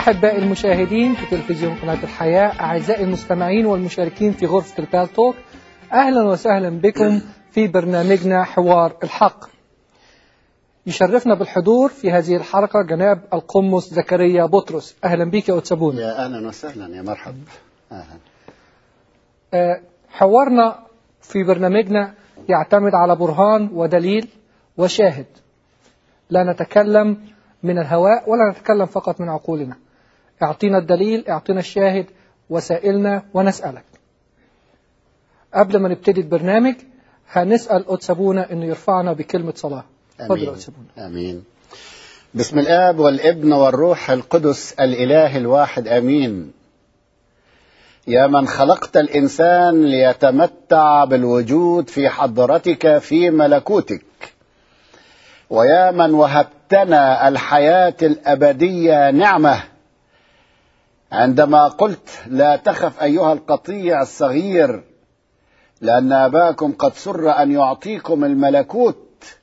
أحبائي المشاهدين في تلفزيون قناة الحياة، أعزائي المستمعين والمشاركين في غرفة البالتوك، أهلا وسهلا بكم في برنامجنا حوار الحق. يشرفنا بالحضور في هذه الحلقة جناب القمص زكريا بطرس. أهلا بك يا أتسابون. يا أهلا وسهلا، يا مرحب. حوارنا في برنامجنا يعتمد على برهان ودليل وشاهد. لا نتكلم من الهواء ولا نتكلم فقط من عقولنا. اعطينا الدليل، اعطينا الشاهد، وسائلنا ونسألك. قبل ما نبتدي البرنامج هنسأل أتسابونا أنه يرفعنا بكلمة صلاة. آمين. آمين. بسم الآب والابن والروح القدس الإله الواحد، آمين. يا من خلقت الإنسان ليتمتع بالوجود في حضرتك في ملكوتك، ويا من وهبتنا الحياة الأبدية نعمة عندما قلت لا تخف أيها القطيع الصغير لأن أباكم قد سر أن يعطيكم الملكوت،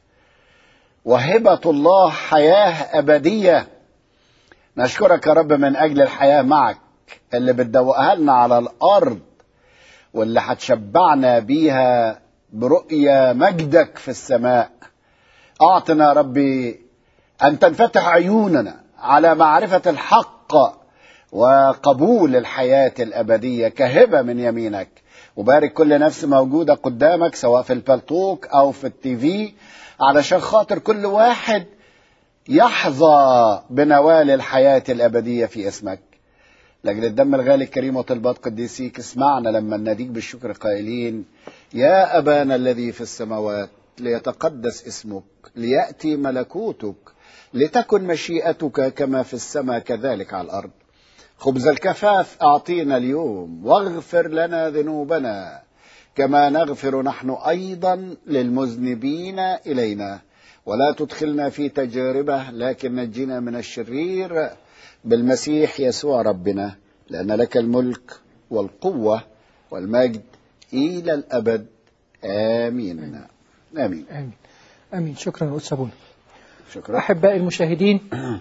وهبة الله حياة أبدية. نشكرك يا رب من أجل الحياة معك اللي بتدوقها لنا على الأرض، واللي هتشبعنا بيها برؤية مجدك في السماء. أعطنا يا ربي أن تنفتح عيوننا على معرفة الحق وقبول الحياة الأبدية كهبة من يمينك. وبارك كل نفس موجودة قدامك سواء في البالتوك أو في التيفي، علشان خاطر كل واحد يحظى بنوال الحياة الأبدية في اسمك. لأجل الدم الغالي الكريم وطلبات قديسيك اسمعنا لما نديك بالشكر قائلين: يا أبانا الذي في السماوات، ليتقدس اسمك، ليأتي ملكوتك، لتكن مشيئتك كما في السماء كذلك على الأرض. خبز الكفاف أعطينا اليوم، واغفر لنا ذنوبنا كما نغفر نحن أيضا للمذنبين إلينا، ولا تدخلنا في تجاربة لكن نجينا من الشرير بالمسيح يسوع ربنا، لأن لك الملك والقوة والمجد إلى الأبد. آمين. آمين. آمين. آمين. آمين. شكرا أتسابون. شكرا. أحبائي المشاهدين،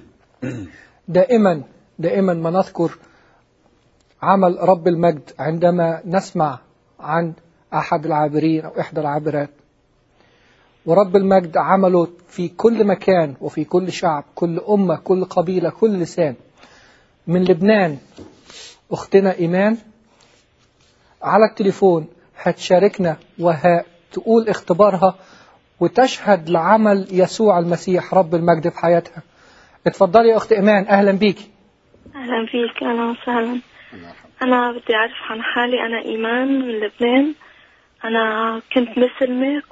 دائما ما نذكر عمل رب المجد عندما نسمع عن أحد العابرين أو إحدى العابرات. ورب المجد عمله في كل مكان وفي كل شعب، كل أمة، كل قبيلة، كل لسان. من لبنان أختنا إيمان على التليفون هتشاركنا وهتقول اختبارها وتشهد لعمل يسوع المسيح رب المجد في حياتها. اتفضلي يا أخت إيمان، أهلا بيكي. أهلا بيك، أهلا وسهلا. أنا بدي أعرف عن حالي. أنا إيمان من لبنان. أنا كنت مسلمة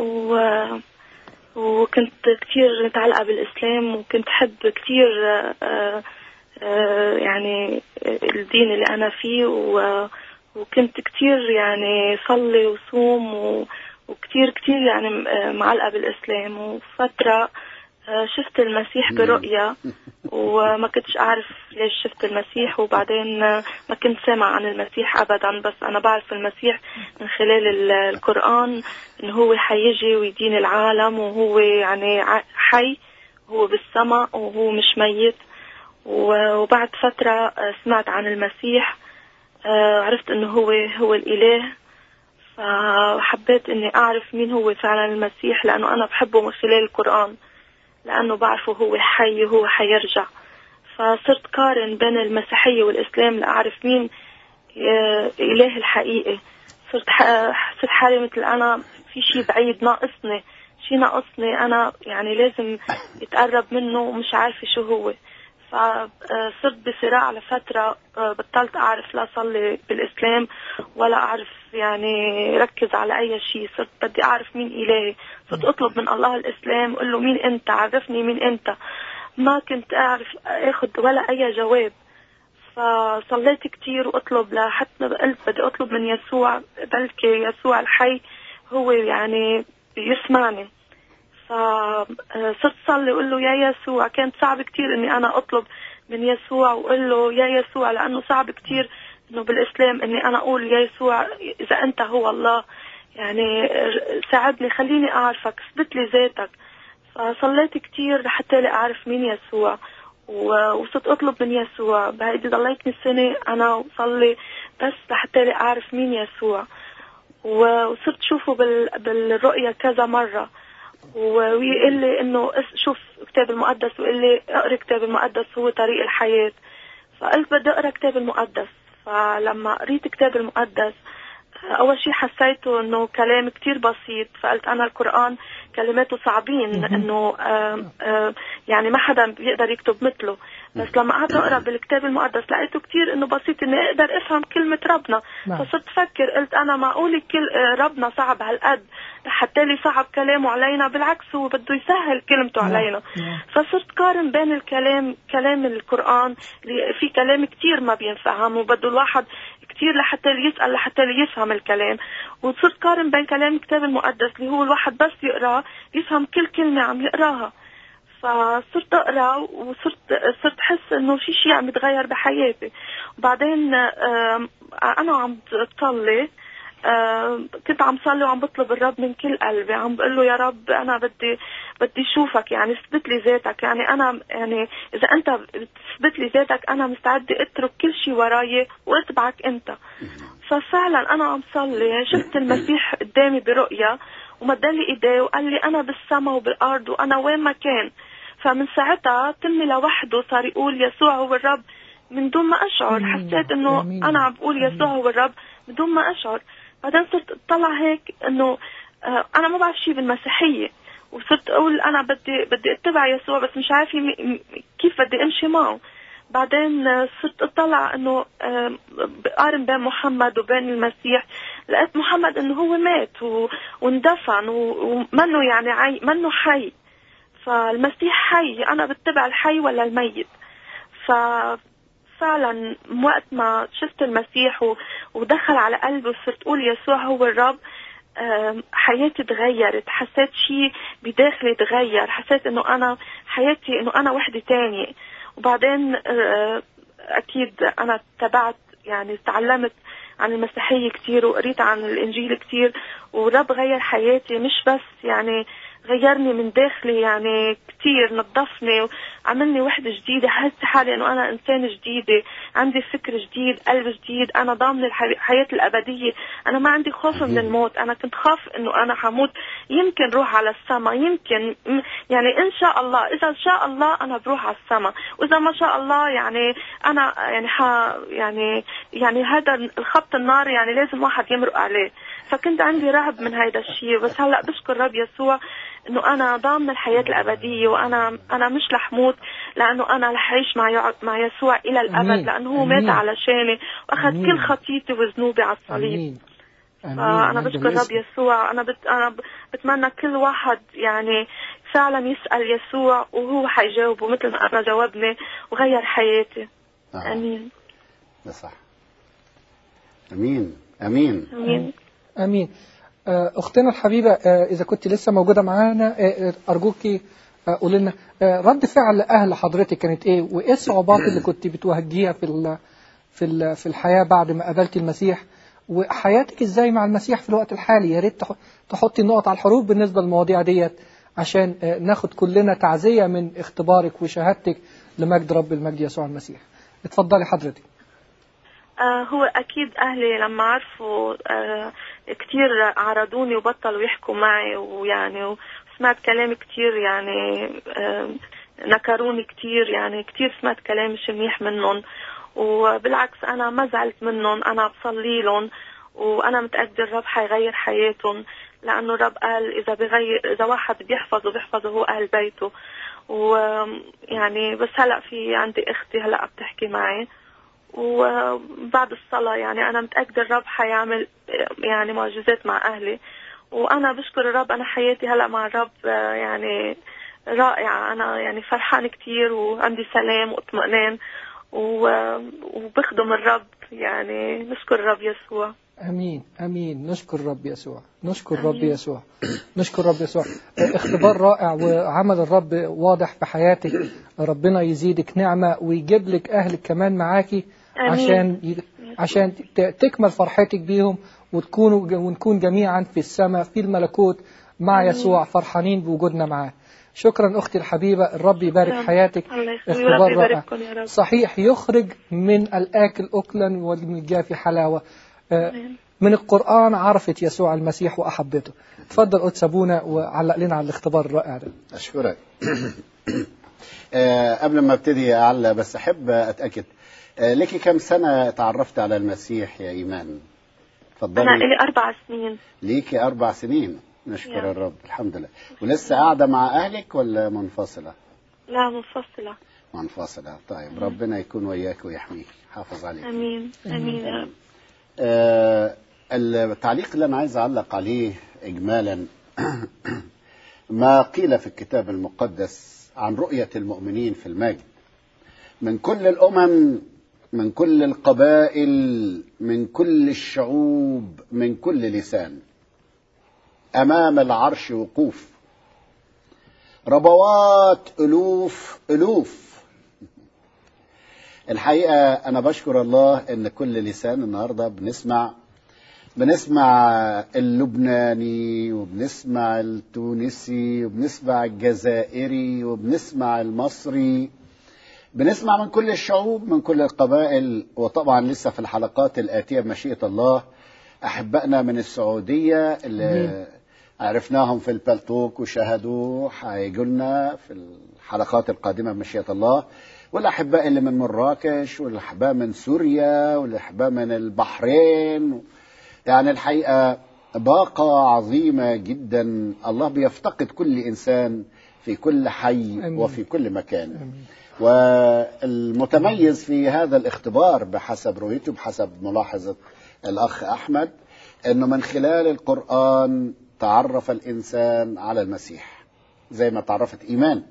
وكنت كتير متعلقة بالإسلام، وكنت حب كتير يعني الدين اللي أنا فيه، وكنت كتير يعني صلي وصوم وكتير يعني معلقة بالإسلام. وفترة شفت المسيح برؤية، وما كنتش أعرف ليش شفت المسيح، وبعدين ما كنت سامع عن المسيح أبدا، بس أنا بعرف المسيح من خلال القرآن إنه هو حيجي ويدين العالم، وهو يعني حي، هو بالسماء وهو مش ميت. وبعد فترة سمعت عن المسيح، عرفت إنه هو الإله، فحبيت إني أعرف مين هو فعلا المسيح، لأنه أنا بحبه من خلال القرآن، لأنه بعرفه هو حي وهو حيرجع. فصرت قارن بين المسيحية والإسلام لأعرف مين إله الحقيقي. صرت حالي مثل أنا في شيء بعيد ناقصني، أنا يعني لازم يتقرب منه ومش عارفة شو هو. فصرت بصراع لفترة، بطلت أعرف لا صلي بالإسلام ولا أعرف يعني ركز على أي شيء. صرت بدي أعرف مين إلهي، صرت أطلب من الله الإسلام، أقول له مين أنت، عرفني مين أنت. ما كنت أعرف أخذ ولا أي جواب. فصليت كتير وأطلب، لحتى قلت بدي أطلب من يسوع، بلكي يسوع الحي هو يعني يسمعني. فصرت صلي أقول له يا يسوع. كانت صعب كتير إني أنا أطلب من يسوع وأقول له يا يسوع، لأنه صعب كتير إنه بالإسلام إني أنا أقول يا يسوع إذا أنت هو الله، يعني ساعدني، خليني أعرفك، اثبت لي ذاتك. فصليت كتير حتى أعرف مين يسوع. وصرت أطلب من يسوع. بهيدي ضليتني سنة أنا وصلي بس لحتى أعرف مين يسوع، وصرت شوفه بالرؤية كذا مرة، ويقول لي إنه شوف كتاب المقدس، ويقول لي اقرأ كتاب المقدس هو طريق الحياة. فقلت بدي أقرأ كتاب المقدس. فلما قريت كتاب المقدس أول شيء حسيته إنه كلام كتير بسيط، فقلت أنا القرآن كلماته صعبين إنه يعني ما حدا بيقدر يكتب مثله. بس لما قعدت أقرأ بالكتاب المقدس لقيته كتير إنه بسيط إني أقدر أفهم كلمة ربنا. فصرت أفكر، قلت أنا معقول ربنا صعب هالقد حتى لي صعب كلامه علينا؟ بالعكس هو بده يسهل كلمته علينا. فصرت قارن بين كلام القرآن اللي في كلام كتير ما بينفهم وبده الواحد كتير لحتى يسأل لحتى يفهم الكلام، وصرت قارن بين كلام الكتاب المقدس اللي هو الواحد بس يقرأ يفهم كل كلمة عم يقراها. فصرت أقرأ وصرت أحس إنه في شيء عم يتغير بحياتي. وبعدين أنا عم تصلي، كنت عم صلي وعم بطلب الرب من كل قلبي، عم بقول له يا رب أنا بدي أشوفك، يعني اثبت لي ذاتك، يعني أنا يعني إذا أنت تثبت لي ذاتك أنا مستعدة أترك كل شيء وراي وأتبعك أنت. ففعلا أنا عم صلي شفت المسيح قدامي برؤية ومدلي إيديه وقال لي أنا بالسماء وبالأرض وأنا وين ما كان. فمن ساعتها تمي لوحده صار يقول يسوع هو الرب من دون ما أشعر. حسيت إنه أنا عم بقول يسوع هو الرب من دون ما أشعر. بعدين صرت أطلع هيك إنه أنا ما بعرف شيء بالمسيحية، وصرت أقول أنا بدي أتبع يسوع بس مش عارفة كيف بدي أمشي معه. بعدين صرت أطلع إنه بقارن بين محمد وبين المسيح، لقيت محمد إنه هو مات واندفن ومنه يعني منه حي، فالمسيح حي، أنا بتبع الحي ولا الميت. ففعلا وقت ما شفت المسيح ودخل على قلبي وصرت أقول يسوع هو الرب، حياتي تغيرت، حسيت شيء بداخلي تغير، حسيت إنه أنا حياتي إنه أنا وحدة تانية. وبعدين أكيد أنا تبعت يعني تعلمت عن المسيحية كتير وقريت عن الإنجيل كتير، ورب غير حياتي، مش بس يعني غيرني من داخلي يعني كتير، نظفني وعملني وحدة جديدة. حسيت حالي انه انا انسان جديدة، عندي فكر جديد، قلب جديد، انا ضامن الحياة الابدية، انا ما عندي خوف من الموت. انا كنت خاف انه انا حموت، يمكن روح على السماء، يمكن يعني ان شاء الله، اذا شاء الله انا بروح على السماء، واذا ما شاء الله يعني انا يعني هذا الخط النار يعني لازم واحد يمرق عليه. فكنت عندي رعب من هيدا الشيء. بس هلا بشكر رب يسوع انه انا ضامن الحياة الابدية، وانا مش رح موت، لانه انا رح اعيش مع يسوع الى الابد، لانه هو مات علشاني واخذ كل خطيتي وذنوبي على الصليب. فانا بشكر رب يسوع. انا بتمنى كل واحد يعني فعلا يسأل يسوع وهو حيجاوبه مثل ما انا جاوبني وغير حياتي. امين. صح. امين امين امين امين. أختنا الحبيبة، إذا كنت لسه موجودة معانا أرجوكي قولي لنا رد فعل أهل حضرتك كانت إيه، وإيه الصعوبات اللي كنت بتواجهيها في الحياة بعد ما قابلت المسيح، وحياتك إزاي مع المسيح في الوقت الحالي. يا ريت تحطي النقط على الحروف بالنسبة للمواضيع ديت عشان ناخد كلنا تعزية من اختبارك وشهادتك لمجد رب المجد يسوع المسيح. اتفضلي حضرتك. هو أكيد أهلي لما عرفوا كتير عرضوني وبطلوا يحكوا معي، ويعني وسمعت كلام كتير يعني نكروني كتير، يعني كتير سمعت كلام مش منيح منهم، وبالعكس أنا ما زعلت منهم، أنا بصلي لهم وأنا متأكدة الرب حيغير حياتهم، لأنه الرب قال إذا واحد بيحفظه هو أهل بيته. ويعني بس هلأ في عندي أختي هلأ بتحكي معي، وبعد الصلاة يعني أنا متأكدة الرب حيعمل يعني معجزات مع أهلي. وأنا بشكر الرب، أنا حياتي هلأ مع الرب يعني رائعة، أنا يعني فرحان كتير وعندي سلام واطمئنان وبخدم الرب، يعني نشكر الرب يسوع. أمين أمين. نشكر الرب يسوع، نشكر الرب يسوع، نشكر الرب يسوع. اختبار رائع وعمل الرب واضح بحياتك. ربنا يزيدك نعمة ويجيب لك أهلك كمان معاكي عشان تكمل فرحتك بيهم، ونكون جميعا في السماء في الملكوت مع يسوع فرحانين بوجودنا معاه. شكرا أختي الحبيبة، الرب يبارك حياتك. الله يخليك، اختبار ربي رائع. يبارككم يا رب. صحيح يخرج من الآكل أكلا والمن الجافي حلاوة. من القرآن عرفت يسوع المسيح وأحبته. تفضل قدس أبونا وعلق لنا على الاختبار الرائع ده. أشكرك. قبل ما ابتدي أعلق بس أحب أتأكد، لك كم سنة تعرفت على المسيح يا إيمان؟ تفضلي. أنا لي 4 سنين. ليكي 4 سنين، نشكر الرب. الحمد لله. ولسه قاعدة مع أهلك ولا منفصلة؟ لا، منفصلة. منفصلة. طيب ربنا يكون وياك ويحميك، حافظ عليك. أمين أمين يا رب. التعليق اللي أنا عايز أعلق عليه إجمالا ما قيل في الكتاب المقدس عن رؤية المؤمنين في المجد من كل الأمم، من كل القبائل، من كل الشعوب، من كل لسان، أمام العرش وقوف، ربوات ألوف ألوف. الحقيقة أنا بشكر الله إن كل لسان النهاردة بنسمع اللبناني، وبنسمع التونسي، وبنسمع الجزائري، وبنسمع المصري، بنسمع من كل الشعوب، من كل القبائل. وطبعا لسه في الحلقات الآتية بمشيئة الله أحبائنا من السعودية اللي عرفناهم في البلتوك وشاهدوا هيجوا لنا في الحلقات القادمة بمشيئة الله، والأحباء اللي من مراكش، والأحباء من سوريا، والأحباء من البحرين. يعني الحقيقة باقة عظيمة جدا. الله بيفتقد كل إنسان في كل حي وفي كل مكان. والمتميز في هذا الاختبار بحسب رؤيته، بحسب ملاحظة الأخ أحمد، أنه من خلال القرآن تعرف الإنسان على المسيح زي ما تعرفت إيمان.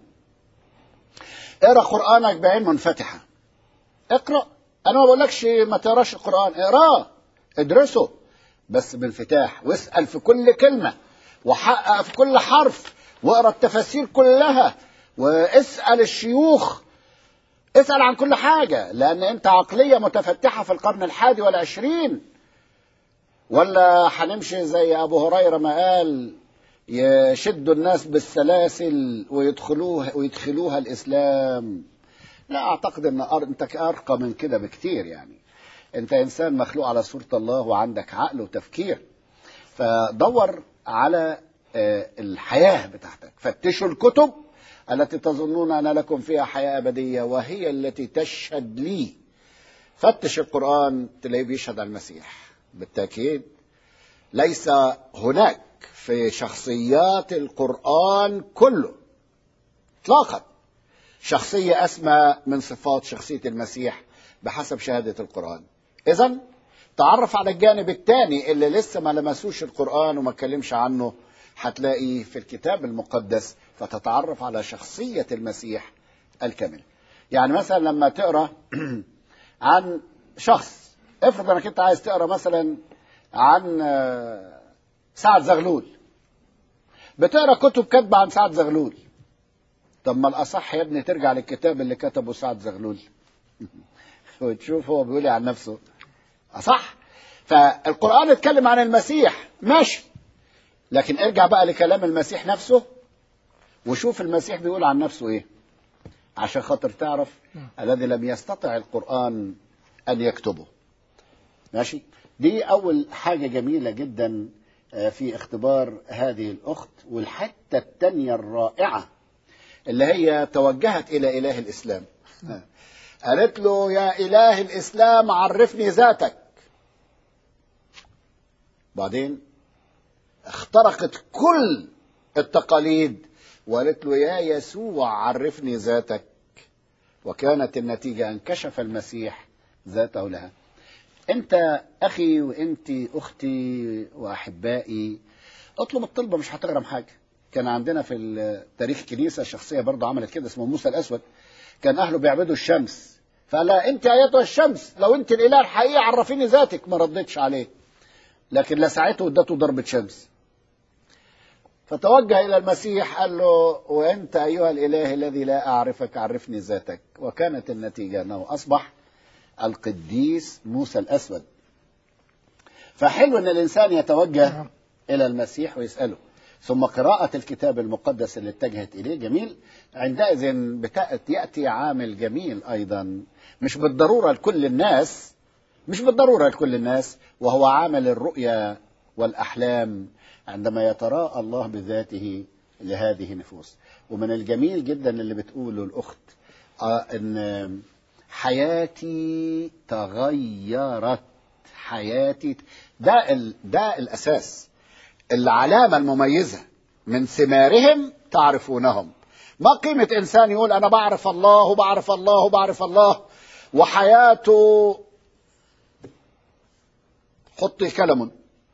اقرأ قرآنك بعين منفتحة، اقرأ. أنا ما بقولكش ما تقراش القرآن، اقرأ، ادرسه، بس بانفتاح، واسأل في كل كلمة، وحقق في كل حرف، واقرأ التفاسير كلها، واسأل الشيوخ، اسأل عن كل حاجة، لأن أنت عقلية متفتحة في القرن 21. ولا هنمشي زي أبو هريرة ما قال يشدوا الناس بالسلاسل ويدخلوها الإسلام؟ لا أعتقد أن أنت أرقى من كده بكتير. يعني أنت إنسان مخلوق على صورة الله وعندك عقل وتفكير، فدور على الحياة بتاعتك. فتشوا الكتب التي تظنون أن لكم فيها حياة أبدية وهي التي تشهد لي. فتش القرآن تلاقيه بيشهد على المسيح بالتأكيد. ليس هناك في شخصيات القرآن كله اطلاقا شخصية أسمى من صفات شخصية المسيح بحسب شهادة القرآن. إذن تعرف على الجانب الثاني اللي لسه ما لمسوش القرآن وما اتكلمش عنه، هتلاقيه في الكتاب المقدس، فتتعرف على شخصية المسيح الكامل. يعني مثلا لما تقرأ عن شخص، افرض انك انت عايز تقرأ مثلا عن سعد زغلول، بتقرأ كتب كاتبة عن سعد زغلول. طب ما الأصح يا ابني ترجع للكتاب اللي كتبه سعد زغلول وتشوف هو بيقول عن نفسه. أصح؟ فالقرآن اتكلم عن المسيح ماشي، لكن ارجع بقى لكلام المسيح نفسه وشوف المسيح بيقول عن نفسه ايه، عشان خاطر تعرف الذي لم يستطع القرآن أن يكتبه. ماشي؟ دي أول حاجة جميلة جدا في اختبار هذه الأخت. والحتة الثانية الرائعة اللي هي توجهت إلى إله الإسلام، قالت له يا إله الإسلام عرفني ذاتك. بعدين اخترقت كل التقاليد وقالت له يا يسوع عرفني ذاتك. وكانت النتيجة أن كشف المسيح ذاته لها. أنت أخي وأنت أختي وأحبائي، اطلب الطلبة مش هتغرم حاجة. كان عندنا في تاريخ الكنيسة شخصية برضه عملت كده اسمه موسى الأسود. كان أهله بيعبدوا الشمس، فقال أنت أيتها الشمس لو أنت الإله الحقيقي عرفيني ذاتك. ما ردتش عليه، لكن لسعته ودته ضربة شمس. فتوجه إلى المسيح قال له وأنت أيها الإله الذي لا أعرفك عرفني ذاتك. وكانت النتيجة أنه أصبح القديس موسى الأسود. فحلو أن الإنسان يتوجه إلى المسيح ويسأله. ثم قراءة الكتاب المقدس اللي اتجهت إليه جميل. عندئذ يأتي عامل جميل أيضا مش بالضرورة لكل الناس، وهو عامل الرؤيا والأحلام عندما يتراءى الله بذاته لهذه النفوس. ومن الجميل جدا اللي بتقوله الأخت أن حياتي تغيرت، حياتي ده الأساس، العلامة المميزة من ثمارهم تعرفونهم. ما قيمة إنسان يقول أنا بعرف الله وبعرف الله وبعرف الله وحياته حطي كلم.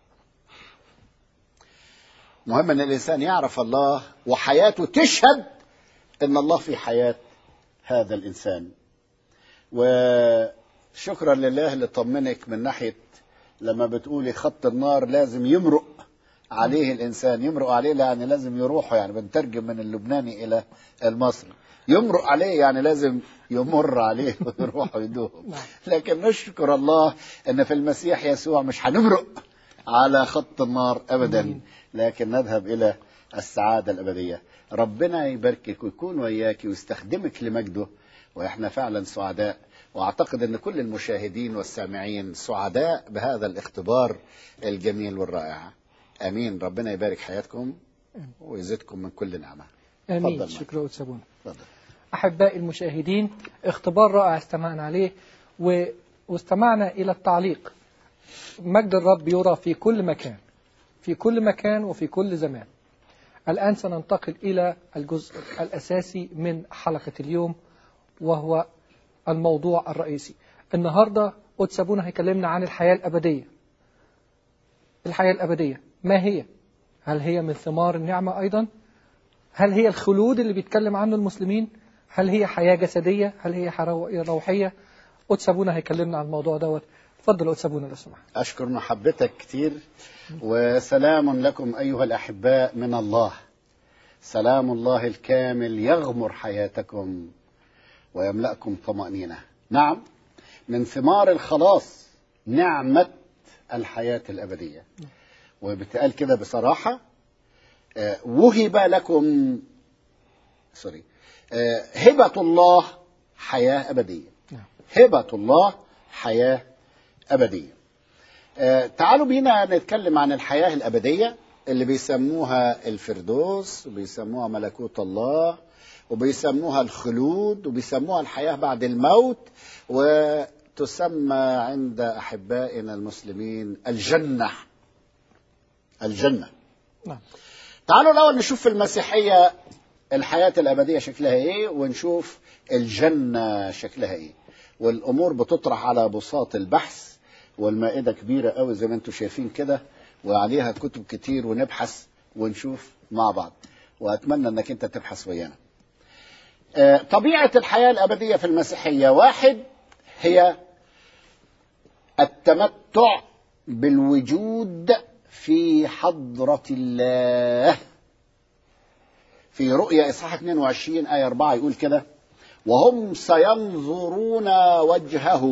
مهم أن الإنسان يعرف الله وحياته تشهد أن الله في حياة هذا الإنسان. وشكرا لله اللي طمنك من ناحية لما بتقولي خط النار لازم يمرق عليه الإنسان، يمرق عليه يعني لازم يروحه، يعني بنترجم من اللبناني إلى المصري. يمرق عليه يعني لازم يمر عليه ويروح ويدوم. لكن نشكر الله أن في المسيح يسوع مش هنمرق على خط النار أبدا، لكن نذهب إلى السعادة الأبدية. ربنا يباركك ويكون وياك ويستخدمك لمجده، وإحنا فعلا سعداء، وأعتقد أن كل المشاهدين والسامعين سعداء بهذا الاختبار الجميل والرائع. آمين. ربنا يبارك حياتكم ويزيدكم من كل نعمة. آمين. شكرا أتسابون. تفضل. أحبائي المشاهدين، اختبار رائع استمعنا عليه واستمعنا إلى التعليق. مجد الرب يرى في كل مكان، في كل مكان وفي كل زمان. الآن سننتقل إلى الجزء الأساسي من حلقة اليوم، وهو الموضوع الرئيسي. النهاردة أتسابونا هيكلمنا عن الحياة الأبدية. الحياة الأبدية ما هي؟ هل هي من ثمار النعمة أيضا؟ هل هي الخلود اللي بيتكلم عنه المسلمين؟ هل هي حياة جسدية؟ هل هي حياة روحية؟ أتسابونا هيكلمنا عن الموضوع دوت. تفضل أتسابونا لو سمحت. أشكر محبتك كتير، وسلام لكم أيها الأحباء من الله. سلام الله الكامل يغمر حياتكم ويملأكم طمأنينة. نعم، من ثمار الخلاص نعمة الحياة الأبدية. وبتقال كده بصراحة، وهب لكم هبة الله حياة أبدية. هبة الله حياة أبدية. تعالوا بينا نتكلم عن الحياة الأبدية اللي بيسموها الفردوس، وبيسموها ملكوت الله، وبيسموها الخلود، وبيسموها الحياة بعد الموت، وتسمى عند أحبائنا المسلمين الجنة. الجنة. تعالوا الأول نشوف في المسيحية الحياة الأبدية شكلها إيه، ونشوف الجنة شكلها إيه. والأمور بتطرح على بساط البحث، والمائدة كبيرة قوي زي ما انتم شايفين كده، وعليها كتب كتير، ونبحث ونشوف مع بعض، وأتمنى أنك أنت تبحث ويانا. طبيعة الحياة الأبدية في المسيحية، واحد، هي التمتع بالوجود في حضرة الله. في رؤيا إصحاح 22 آية 4 يقول كده: وهم سينظرون وجهه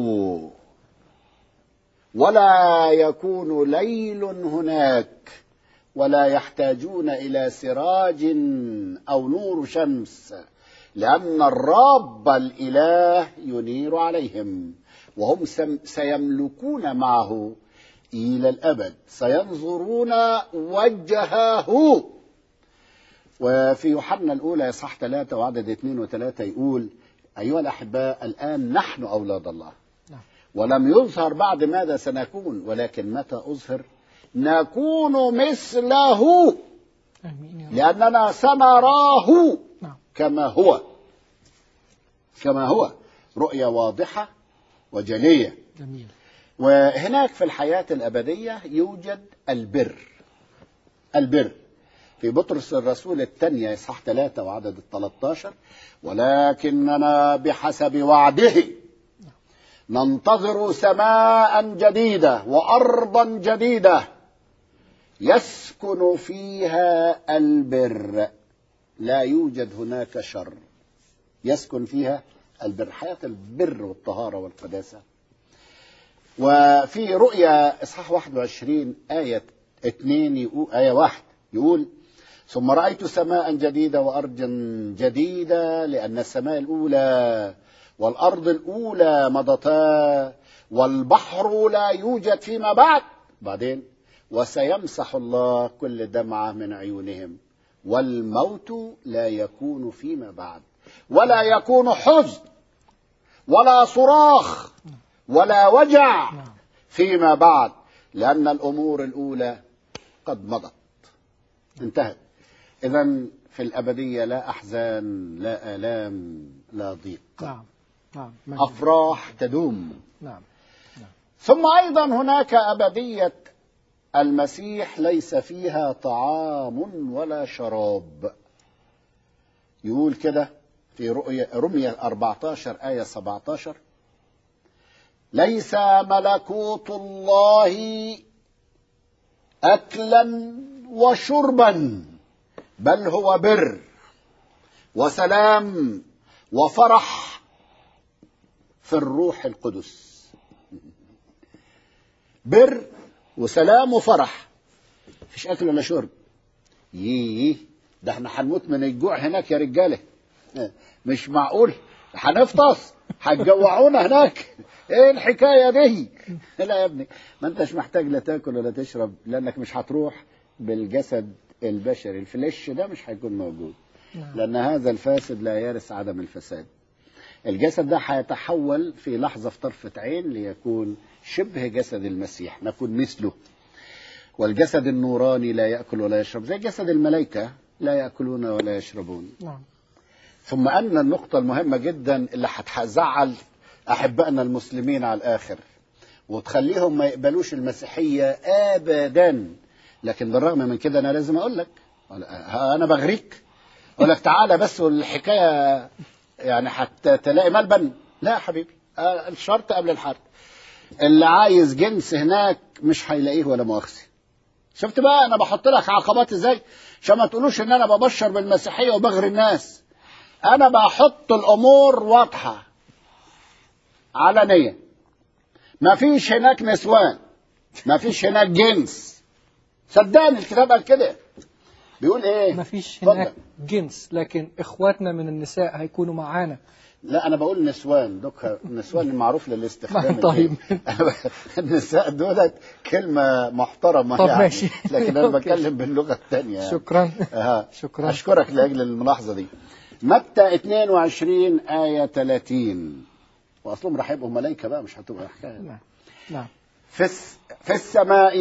ولا يكون ليل هناك، ولا يحتاجون إلى سراج أو نور شمس، لأن الرب الإله ينير عليهم، وهم سيملكون معه إلى الأبد. سينظرون وجهه. وفي يوحنا الأولى إصحاح 3 وعدد 2 و3 يقول: أيها الأحباء، الآن نحن أولاد الله، ولم يظهر بعد ماذا سنكون، ولكن متى أظهر نكون مثله، لأننا سنراه كما هو. كما هو. رؤية واضحة وجلية. جميل. وهناك في الحياة الأبدية يوجد البر. البر في بطرس الرسول الثانية إصحاح 3 وعدد 13: ولكننا بحسب وعده ننتظر سماء جديدة وأرضا جديدة يسكن فيها البر، لا يوجد هناك شر. يسكن فيها البر، حياة البر والطهارة والقداسة. وفي رؤيا إصحاح 21 آية 2 آية 1 يقول: ثم رأيت سماء جديدة وأرض جديدة، لأن السماء الأولى والأرض الأولى مضتا والبحر لا يوجد فيما بعد. بعدين وسيمسح الله كل دمعة من عيونهم، والموت لا يكون فيما بعد، ولا يكون حزن ولا صراخ ولا وجع فيما بعد، لأن الأمور الأولى قد مضت، انتهت. إذن في الأبدية لا أحزان، لا آلام، لا ضيق، أفراح تدوم. ثم أيضا هناك أبدية المسيح ليس فيها طعام ولا شراب. يقول كده في رمية 14 آية 17: ليس ملكوت الله أكلا وشربا، بل هو بر وسلام وفرح في الروح القدس. بر وسلام وفرح، مفيش أكل ولا شرب. ده احنا هنموت من الجوع هناك يا رجاله، مش معقول هنفطس، هتجوعونا هناك، ايه الحكايه دي؟ لا يا ابني، ما انتش محتاج لا تاكل ولا تشرب، لانك مش هتروح بالجسد البشري، الفليش ده مش هيكون موجود، لان هذا الفاسد لا يرث عدم الفساد. الجسد ده هيتحول في لحظه، في طرفه عين، ليكون شبه جسد المسيح، نكون مثله. والجسد النوراني لا يأكل ولا يشرب، زي جسد الملائكة لا يأكلون ولا يشربون. ثم أن النقطة المهمة جدا اللي هتزعل أحبائنا المسلمين على الآخر وتخليهم ما يقبلوش المسيحية أبدا، لكن بالرغم من كده أنا لازم أقول لك، أنا بغريك، أقول لك تعالى بس، والحكاية يعني حتى تلاقي ملبن. لا حبيبي، الشرط قبل الحرب. اللي عايز جنس هناك مش هيلاقيه ولا مؤاخذة. شفت بقى انا بحط لك عقبات ازاي عشان ما تقولوش ان انا ببشر بالمسيحيه وبغري الناس. انا بحط الامور واضحه علنيه، ما فيش هناك نسوان، ما فيش هناك جنس، صدقني الكتاب قال كده. بيقول ايه؟ ما فيش هناك جنس، لكن اخواتنا من النساء هيكونوا معانا. لا انا بقول نسوان، دوك نسوان المعروف للاستخدام. طيب النساء دولت كلمه محترمه طب يعني، ماشي. لكن انا بتكلم باللغه الثانيه يعني. شكرا. شكرا، اشكرك لاجل الملاحظه دي. متى 22 آية 30. واصلهم راح يبقوا ملائكه بقى، مش هتبقى حكايه. نعم. في السماء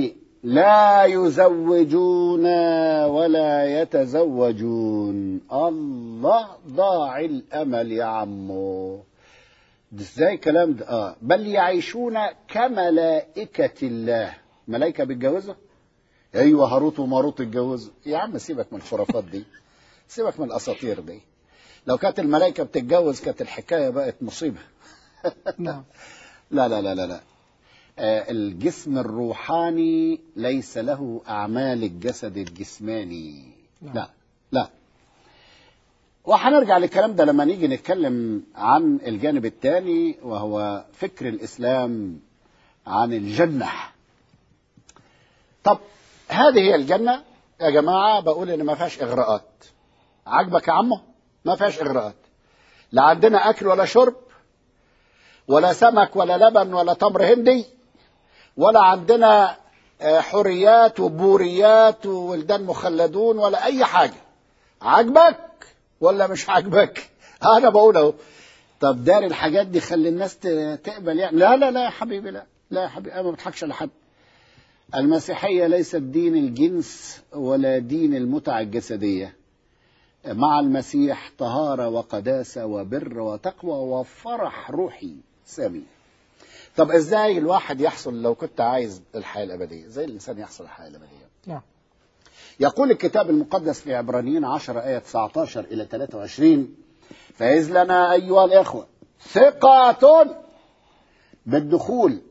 لا يزوجون ولا يتزوجون. الله، ضاع الأمل يا عمو. ازاي الكلام ده؟ بل يعيشون كملائكة الله. ملائكة بيتجوزوا؟ ايوه، هاروت وماروت اتجوزوا. يا عم سيبك من الخرافات دي، سيبك من الأساطير دي. لو كانت الملائكة بتتجوز كانت الحكاية بقت مصيبة. نعم. لا لا لا لا لا. الجسم الروحاني ليس له أعمال الجسد الجسماني. لا لا. وهنرجع للكلام ده لما نيجي نتكلم عن الجانب الثاني، وهو فكر الإسلام عن الجنة. طب هذه هي الجنة يا جماعة. بقول إن ما فيهاش إغراءات. عجبك يا عمو؟ ما فيهاش إغراءات. لا عندنا أكل ولا شرب ولا سمك ولا لبن ولا تمر هندي، ولا عندنا حريات وبوريات وولدان مخلدون ولا أي حاجة. عجبك ولا مش عجبك؟ أنا بقول أهو. طب دار الحاجات دي خلي الناس تقبل يعني؟ لا لا لا يا حبيبي، لا لا يا حبيبي، أنا ما بضحكش على حد. المسيحية ليست دين الجنس ولا دين المتعة الجسدية. مع المسيح طهارة وقداسة وبر وتقوى وفرح روحي سامي. طب ازاي الواحد يحصل لو كنت عايز الحياة الأبدية؟ زي الإنسان يحصل الحياة الأبدية. نعم. يقول الكتاب المقدس في عبرانيين 10 آية 19 إلى 23: فإذ لنا أيها الإخوة ثقة بالدخول،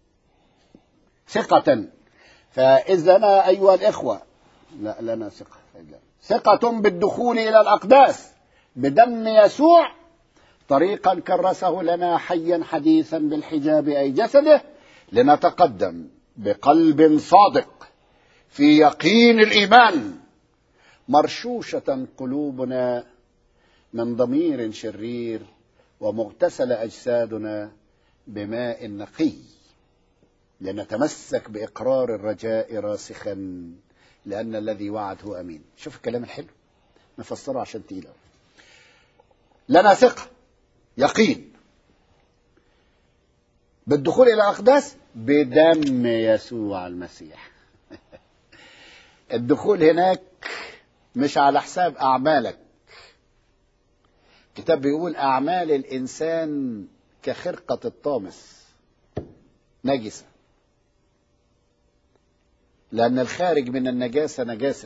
ثقة. فإذ لنا أيها الإخوة، لا لنا ثقة بالدخول إلى الأقداس بدم يسوع، طريقا كرسه لنا حيا حديثا بالحجاب أي جسده، لنتقدم بقلب صادق في يقين الإيمان مرشوشة قلوبنا من ضمير شرير، ومغتسل أجسادنا بماء نقي، لنتمسك بإقرار الرجاء راسخا، لأن الذي وعد هو أمين. شوف الكلام الحلو نفسره عشان تقيل. لنا ثقة، يقين بالدخول إلى الأقداس بدم يسوع المسيح. الدخول هناك مش على حساب أعمالك. الكتاب بيقول أعمال الإنسان كخرقة الطامس نجسة، لأن الخارج من النجاسة نجاسة.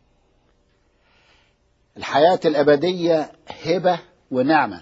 الحياة الأبدية هبة ونعمة.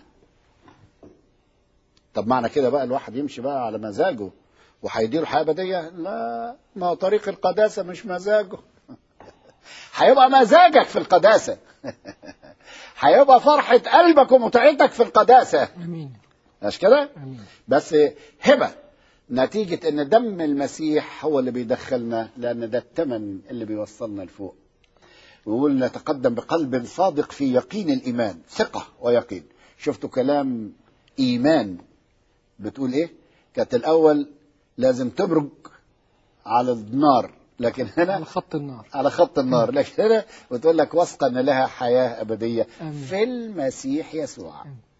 طب معنى كده بقى الواحد يمشي بقى على مزاجه وهيديله الحياة الأبدية؟ لا، ما طريق القداسة مش مزاجه. هيبقى مزاجك في القداسة. هيبقى فرحة قلبك ومتعتك في القداسة. امين. مش كده؟ امين. بس هبة نتيجة ان دم المسيح هو اللي بيدخلنا، لان ده الثمن اللي بيوصلنا لفوق. ويقول نتقدم بقلب صادق في يقين الإيمان، ثقة ويقين. شفتوا كلام إيمان بتقول إيه؟ كانت الأول لازم تبرج على النار، لكن هنا على خط النار. على خط النار. لكن هنا بتقول لك واثقة أن لها حياة أبدية في المسيح يسوع.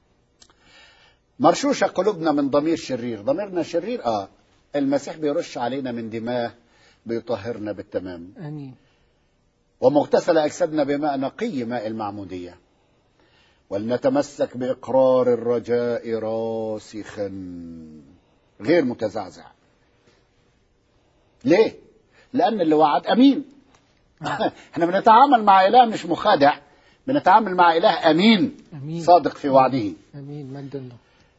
مرشوشة قلوبنا من ضمير شرير. ضميرنا شرير؟ المسيح بيرش علينا من دماء بيطهرنا بالتمام. امين. ومغتسل أجسادنا بماء نقي، ماء المعمودية. ولنتمسك بإقرار الرجاء راسخا غير متزعزع. ليه؟ لأن اللي وعد أمين. احنا بنتعامل مع إله مش مخادع، بنتعامل مع إله أمين، صادق في وعده. أمين. مجد الله.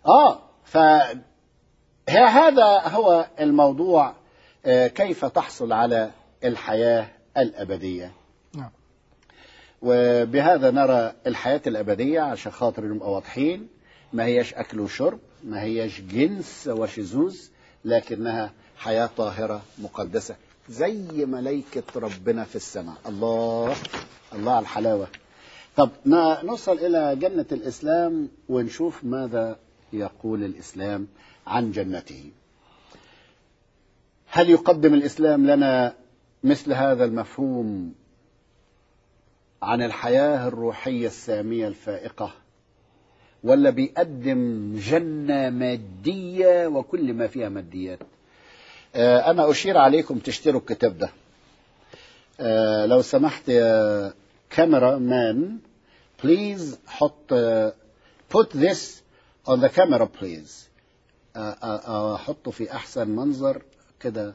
هذا هو الموضوع. كيف تحصل على الحياة الأبدية؟ نعم. وبهذا نرى الحياة الأبدية عشان خاطر نبقى واضحين. ما هيش أكل وشرب، ما هيش جنس وشذوذ، لكنها حياة طاهرة مقدسة زي ملائكة ربنا في السماء. الله الله على الحلاوة. طب نوصل إلى جنة الإسلام ونشوف ماذا يقول الإسلام عن جنته. هل يقدم الإسلام لنا مثل هذا المفهوم عن الحياة الروحية السامية الفائقة، ولا بيقدم جنة مادية وكل ما فيها ماديات؟ أنا أشير عليكم تشتروا الكتاب ده. لو سمحت يا كاميرا مان، please put this on the camera please. أحطه في أحسن منظر كده.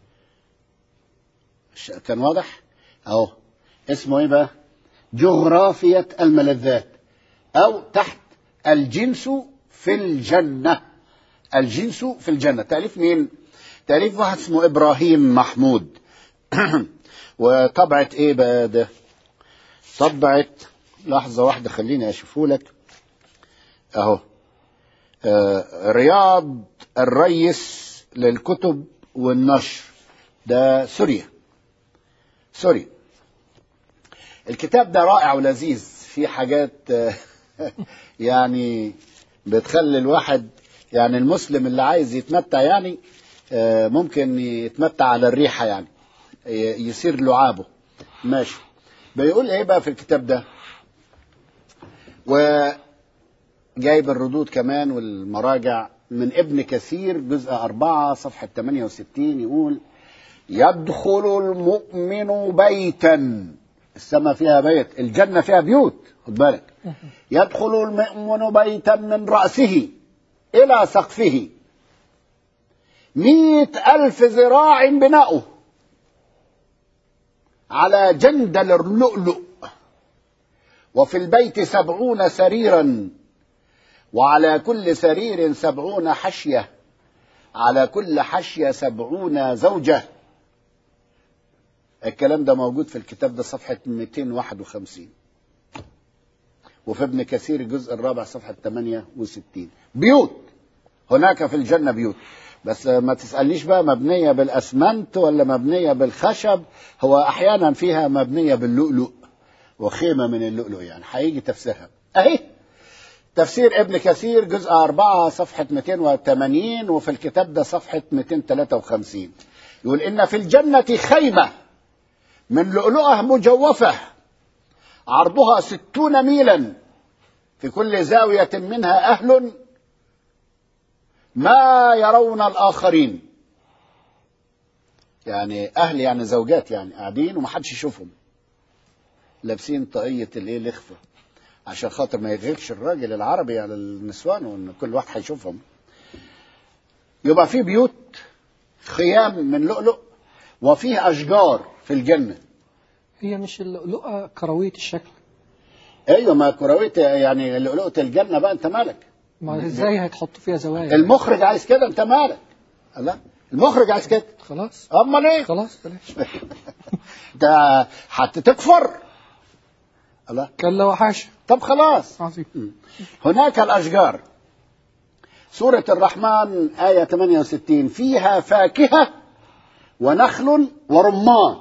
كان واضح؟ أهو اسمه إيه بقى؟ جغرافية الملذات، أو تحت الجنس في الجنة. الجنس في الجنة. تأليف مين؟ تأليف واحد اسمه إبراهيم محمود. وطبعت إيه بقى ده؟ طبعت، لحظة واحدة خليني أشوفه لك أهو. رياض الريس للكتب والنشر، ده سوريا. الكتاب ده رائع ولذيذ، في حاجات يعني بتخلي الواحد، يعني المسلم اللي عايز يتمتع يعني ممكن يتمتع على الريحة، يعني يصير لعابه ماشي. بيقول ايه بقى في الكتاب ده؟ وجايب الردود كمان والمراجع من ابن كثير جزء 4 صفحة 68. يقول يدخل المؤمن بيتا، السماء فيها بيت، الجنة فيها بيوت، خد بالك. يدخل المؤمن بيتا من رأسه إلى سقفه 100,000 ذراع بناؤه، على جندل اللؤلؤ، وفي البيت 70 سريرا، وعلى كل سرير 70 حشية، على كل حشية 70 زوجة. الكلام ده موجود في الكتاب ده صفحة 251، وفي ابن كثير الجزء 4 صفحة 68. بيوت هناك في الجنة، بيوت. بس ما تسألنيش بقى مبنية بالأسمنت ولا مبنية بالخشب، هو أحيانا فيها مبنية باللؤلؤ، وخيمة من اللؤلؤ، يعني هيجي تفسيرها اهي. تفسير ابن كثير جزء 4 صفحة 280، وفي الكتاب ده صفحة 253. يقول إن في الجنة خيمة من لؤلؤة مجوفة عرضها 60 ميلا، في كل زاوية منها أهل ما يرون الآخرين. يعني أهل يعني زوجات، يعني قاعدين ومحدش يشوفهم، لابسين طاقية الإخفة عشان خاطر ما يغيرش الراجل العربي على النسوان وإن كل واحد هيشوفهم. يبقى في بيوت خيام من لؤلؤ وفيه أشجار في الجنة. هي مش اللؤلؤة كروية الشكل؟ ايوه، ما كروية يعني لؤلؤة الجنة بقى، انت مالك؟ ما ازاي هيتحطوا فيها زوايا؟ المخرج عايز كده، انت مالك؟ لا، المخرج عايز كده. خلاص، امال ايه؟ خلاص بلاش. ده هتكفر. الله، كلا وحاشا. طب خلاص. عظيم. هناك الأشجار، سورة الرحمن آية 68، فيها فاكهة ونخل ورمان.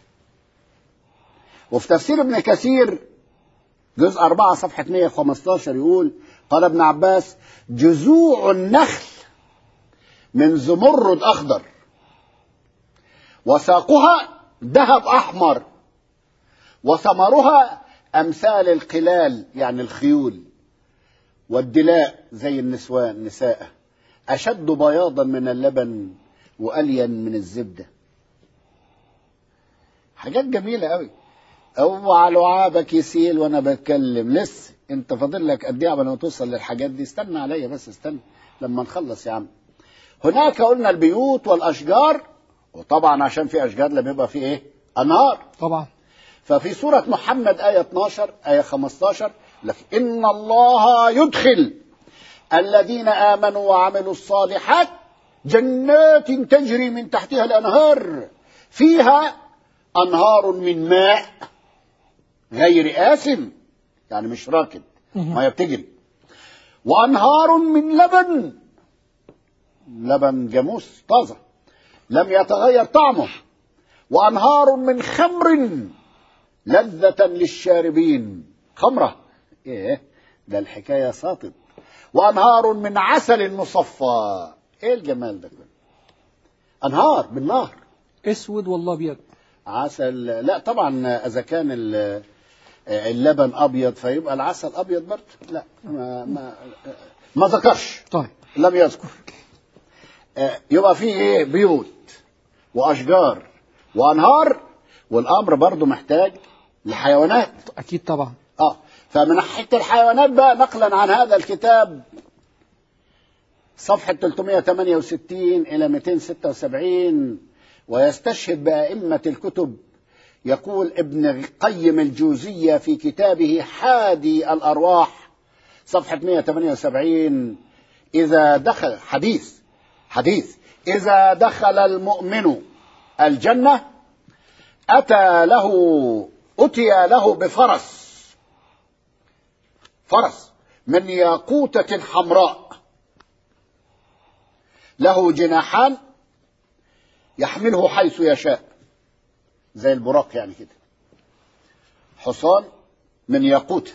وفي تفسير ابن كثير جزء 4 صفحة 115 يقول: قال ابن عباس: جذوع النخل من زمرد أخضر، وساقها ذهب أحمر، وثمرها أمثال القلال يعني الخيول، والدلاء زي النسوان نساء، أشد بياضا من اللبن وألين من الزبدة. حاجات جميلة قوي. اوعى لعابك يسيل وانا بتكلم، لسه انت فاضل لك قد ايه قبل ما توصل للحاجات دي؟ استنى عليا بس، استنى لما نخلص يا عم. هناك قلنا البيوت والاشجار، وطبعا عشان في اشجار لما بيبقى في ايه؟ انهار طبعا. ففي سورة محمد آية 12 آية 15 لك: إن الله يدخل الذين آمنوا وعملوا الصالحات جنات تجري من تحتها الأنهار فيها أنهار من ماء غير آسن، يعني مش راكد، ما بتجري، وأنهار من لبن جاموس طازة لم يتغير طعمه، وأنهار من خمر لذة للشاربين. خمرة ايه ده؟ الحكاية ساطب. وأنهار من عسل مصفى. ايه الجمال ده كله؟ أنهار بالنهر، اسود والله ابيض. عسل لا طبعا، اذا كان اللبن ابيض فيبقى العسل ابيض برضه. لا، ما ذكرش. طيب، لم يذكر. يبقى فيه ايه؟ بيوت واشجار وانهار، والامر برضه محتاج لحيوانات. اكيد طبعا. فمن ناحيه الحيوانات بقى، نقلا عن هذا الكتاب صفحه 368 الى 276، ويستشهد بأئمة الكتب، يقول ابن قيم الجوزية في كتابه حادي الأرواح صفحة 178: إذا دخل حديث إذا دخل المؤمن الجنة أتي له بفرس من ياقوتة حمراء، له جناحان يحمله حيث يشاء، زي البراق يعني كده، حصان من ياقوت.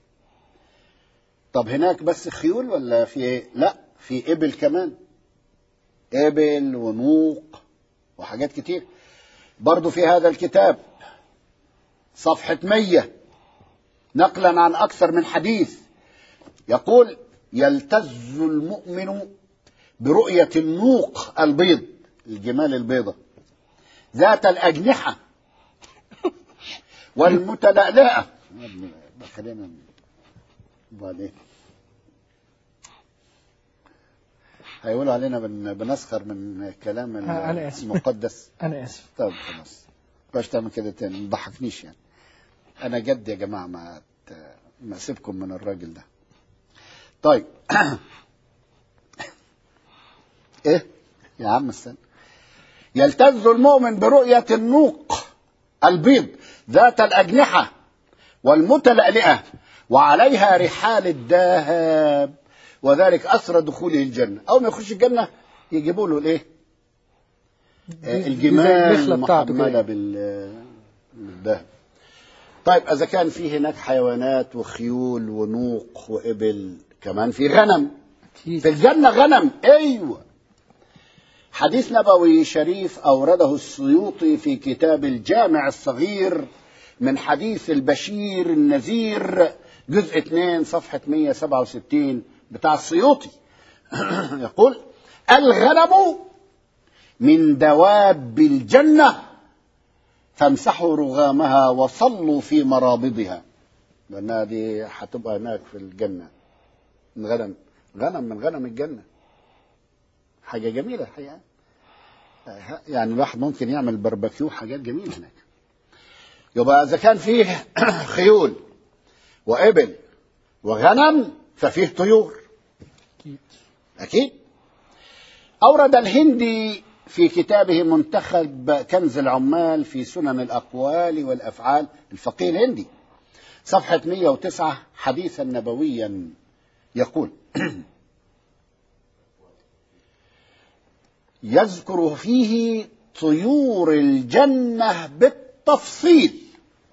طب هناك بس خيول ولا في ايه؟ لا، في إبل كمان، إبل ونوق وحاجات كتير. برضو في هذا الكتاب صفحة 100 نقلا عن أكثر من حديث يقول: يلتز المؤمن برؤية النوق البيض، الجمال البيضة، ذات الأجنحة والمتلألئة. خلينا بعدين هيقولوا علينا بنسخر من الكلام المقدس. أنا آسف. طب خلاص، باش تعمل كده تاني، ما تضحكنيش يعني. أنا جد يا جماعة، ما أسيبكم من الراجل ده. طيب إيه يا عم استنى. يلتز المؤمن برؤية النوق البيض ذات الأجنحة والمتلألئة وعليها رحال الذهب، وذلك أسرى دخوله الجنة. أول ما يخش الجنة يجيبوا له الإيه؟ الجمال المحملة بالذهب. طيب إذا كان في هناك حيوانات وخيول ونوق وإبل، كمان في غنم في الجنة، غنم. أيوة. حديث نبوي شريف أورده السيوطي في كتاب الجامع الصغير من حديث البشير النذير جزء 2 صفحة 167 بتاع السيوطي. يقول: الغنم من دواب الجنة فامسحوا رغامها وصلوا في مرابضها. لأنها دي هتبقى هناك في الجنة. غنم من غنم الجنة، حاجة جميلة الحقيقة. يعني الواحد ممكن يعمل باربيكيو، حاجات جميلة هناك. يبقى إذا كان فيه خيول وإبل وغنم ففيه طيور أكيد. أورد الهندي في كتابه منتخب كنز العمال في سنن الأقوال والأفعال، الفقيه الهندي، صفحة 109 حديثا نبويا يقول: يذكر فيه طيور الجنة بالتفصيل.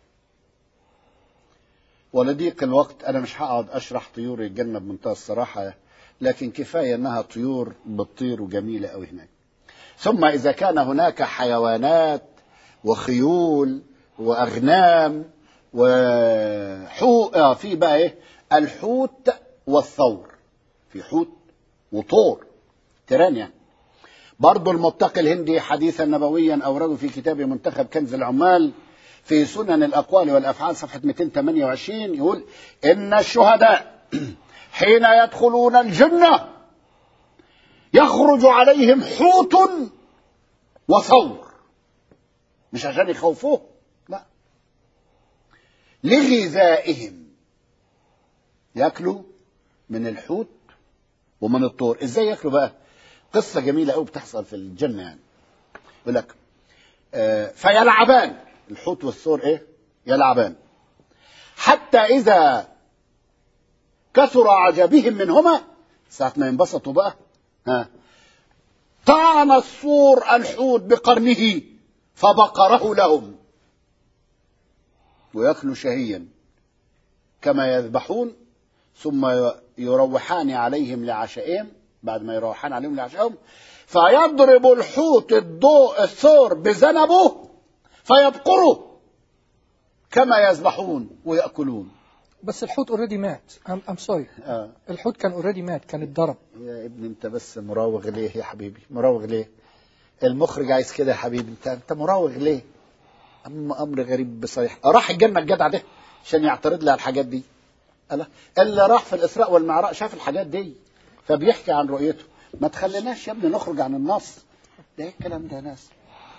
ولضيق الوقت أنا مش هقعد أشرح طيور الجنة بمنتهى الصراحة، لكن كفاية أنها طيور بتطير وجميلة أوي هناك. ثم إذا كان هناك حيوانات وخيول وأغنام وحوت، في بقى إيه؟ الحوت والثور، في حوت وطور تيران يعني. برضو المتقي الهندي حديثا نبويا أورده في كتابه منتخب كنز العمال في سنن الأقوال والأفعال صفحة 228 يقول: إن الشهداء حين يدخلون الجنة يخرج عليهم حوت وثور، مش عشان يخوفوه، لا، لغذائهم، يأكلوا من الحوت ومن الطور. ازاي يأكلوا بقى؟ قصة جميلة قوي بتحصل في الجنة يعني. يقول لك فيلعبان، الحوت والثور ايه؟ يلعبان، حتى إذا كثر عجبهم منهما، ساعة ما ينبسطوا بقى، طعن الثور الحوت بقرنه فبقره لهم، ويأكلوا شهيا كما يذبحون، ثم يروحان عليهم لعشائهم. بعد ما يروحان عليهم لعشائهم فيضرب الحوت الثور بذنبه فيبقره كما يذبحون ويأكلون. بس الحوت اوريدي مات. ام سوري. الحوت كان اوريدي مات، كان اتضرب. يا ابني انت بس مراوغ ليه يا حبيبي؟ مراوغ ليه؟ المخرج عايز كده يا حبيبي، انت مراوغ ليه؟ امر غريب بصريح. راح الجنة الجدع ده عشان يعترض لي على الحاجات دي. اللي راح في الإسراء والمعراج شاف الحاجات دي فبيحكي عن رؤيته. ما تخليناش يا ابني نخرج عن النص ده. ايه الكلام ده يا ناس؟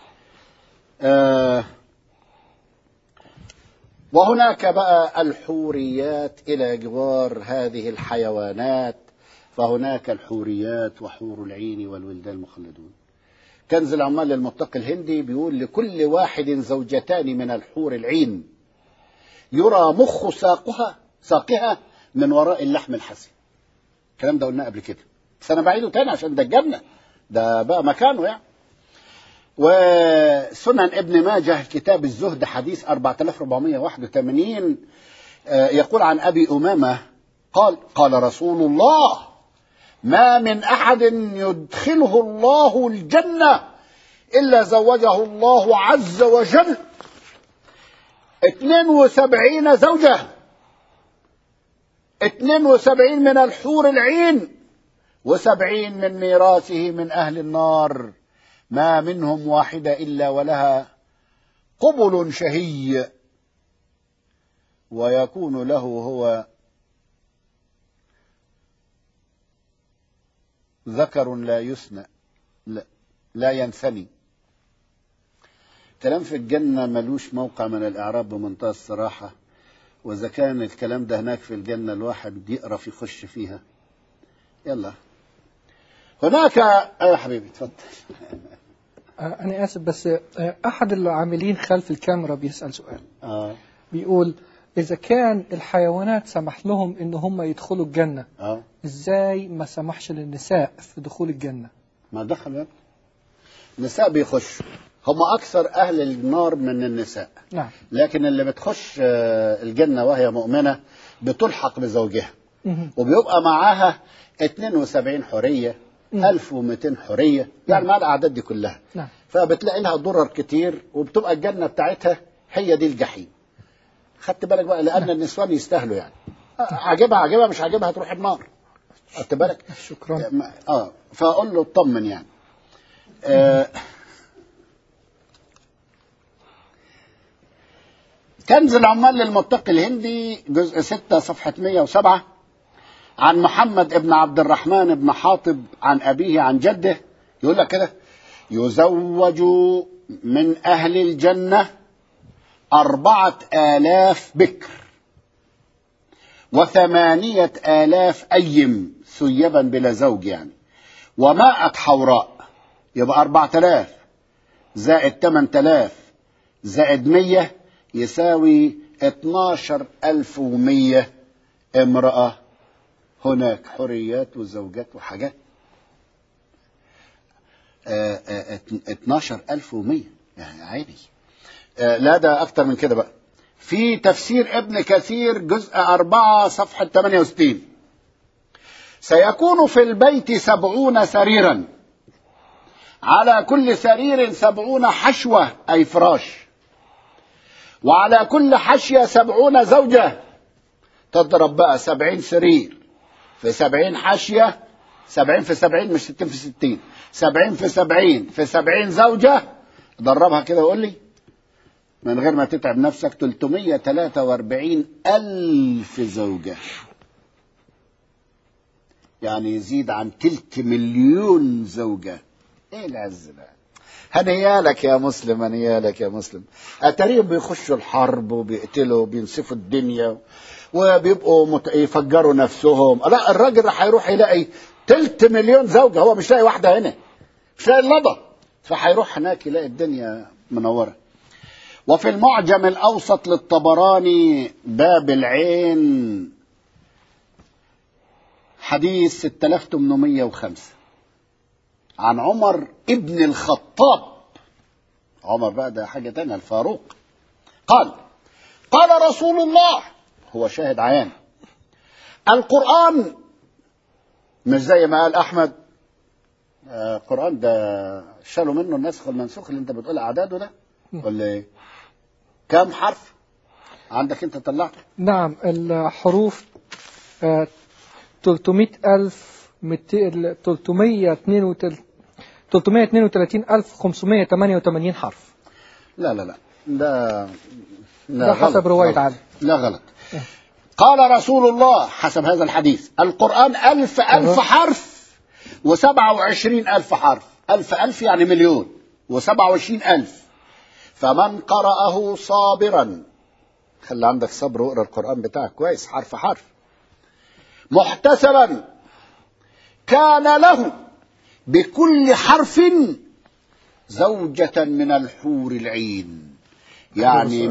وهناك بقى الحوريات إلى جوار هذه الحيوانات، فهناك الحوريات وحور العين والولدان المخلدون. كنز العمال للمتقي الهندي بيقول: لكل واحد زوجتان من الحور العين يرى مخ ساقها من وراء اللحم الحسن. الكلام ده قلناه قبل كده، بس أنا بعيده تاني عشان ده الجنة، ده بقى مكانه يعني. وسنن ابن ماجه كتاب الزهد حديث 4481 يقول عن أبي أمامة قال رسول الله: ما من أحد يدخله الله الجنة إلا زوجه الله عز وجل 72 زوجة، 72 من الحور العين، و70 من ميراثه من أهل النار، ما منهم واحدة إلا ولها قبل شهي، ويكون له هو ذكر لا يثنى لا ينثني. كلام في الجنة ملوش موقع من الإعراب بمنتهى الصراحة، وإذا كان الكلام ده هناك في الجنة الواحد يقرأ يخش فيها. يلا هناك يا حبيبي تفضل. أنا آسف بس أحد العاملين خلف الكاميرا بيسأل سؤال. بيقول: إذا كان الحيوانات سمح لهم إن هم يدخلوا الجنة، إزاي ما سمحش للنساء في دخول الجنة؟ ما دخل النساء بيخشوا. هم أكثر أهل النار من النساء. نعم. لكن اللي بتخش الجنة وهي مؤمنة بتلحق بزوجها وبيبقى معاها 72 حرية 1200 حرية، يعني مع الأعداد دي كلها. نعم. فبتلاقي لها ضرر كتير، وبتبقى الجنة بتاعتها هي دي الجحيم. خدت بالك بقى؟ لأن النسوان يستاهلوا يعني. عجبها مش عجبها تروح النار. خدت بالك؟ شكرا. فأقول له اطمن يعني. كنز العمال للمتقي الهندي جزء 6 صفحة 107 عن محمد ابن عبد الرحمن بن حاطب عن أبيه عن جده، يقول لك كده: يزوج من أهل الجنة 4000 بكر 8000 أيم ثيبا بلا زوج، يعني ومائة حوراء، يبقى 4000 زائد 8000 زائد 100 يساوي 12100 امرأة. هناك حريات وزوجات وحاجات. 12100 يعني عادي. لا ده أكتر من كده بقى. في تفسير ابن كثير جزء 4 صفحة 68: سيكون في البيت 70 سريرا، على كل سرير 70 حشوة أي فراش، وعلى كل حشية 70 زوجة. تضرب بقى 70 سرير في 70 حشية، 70 في 70 مش 60 في 60، 70 في 70 في 70 زوجة. ضربها كده وقول لي من غير ما تتعب نفسك: 343,000 زوجة، يعني يزيد عن 3 مليون زوجة. ايه العز ده؟ هنيالك يا مسلم، هنيالك يا مسلم. اتاريهم بيخشوا الحرب وبيقتلوا وبينسفوا الدنيا وبيبقوا يفجروا نفسهم. لا، الراجل راح يروح يلاقي 3 مليون زوجة، هو مش لاقي واحدة هنا، مش لاقي اللضة، فهيروح هناك يلاقي الدنيا منورة. وفي المعجم الأوسط للطبراني باب العين حديث 6805 عن عمر ابن الخطاب، عمر بقى ده حاجة تانية، الفاروق، قال رسول الله، هو شاهد عيان: القرآن مش زي ما قال أحمد القرآن ده شالوا منه النسخ والمنسوخ اللي انت بتقول أعداده ده، ولا ايه؟ كم حرف عندك انت طلعته؟ نعم، الحروف 332,588 حرف. لا ده حسب رواية علي. لا غلط. قال رسول الله حسب هذا الحديث: القرآن 1000 حرف و27,000 حرف. 1000 يعني مليون، و27,000. فمن قرأه صابرا، خلي عندك صبر واقرأ القرآن بتاعك كويس حرف حرف، محتسبا، كان له بكل حرف زوجة من الحور العين، يعني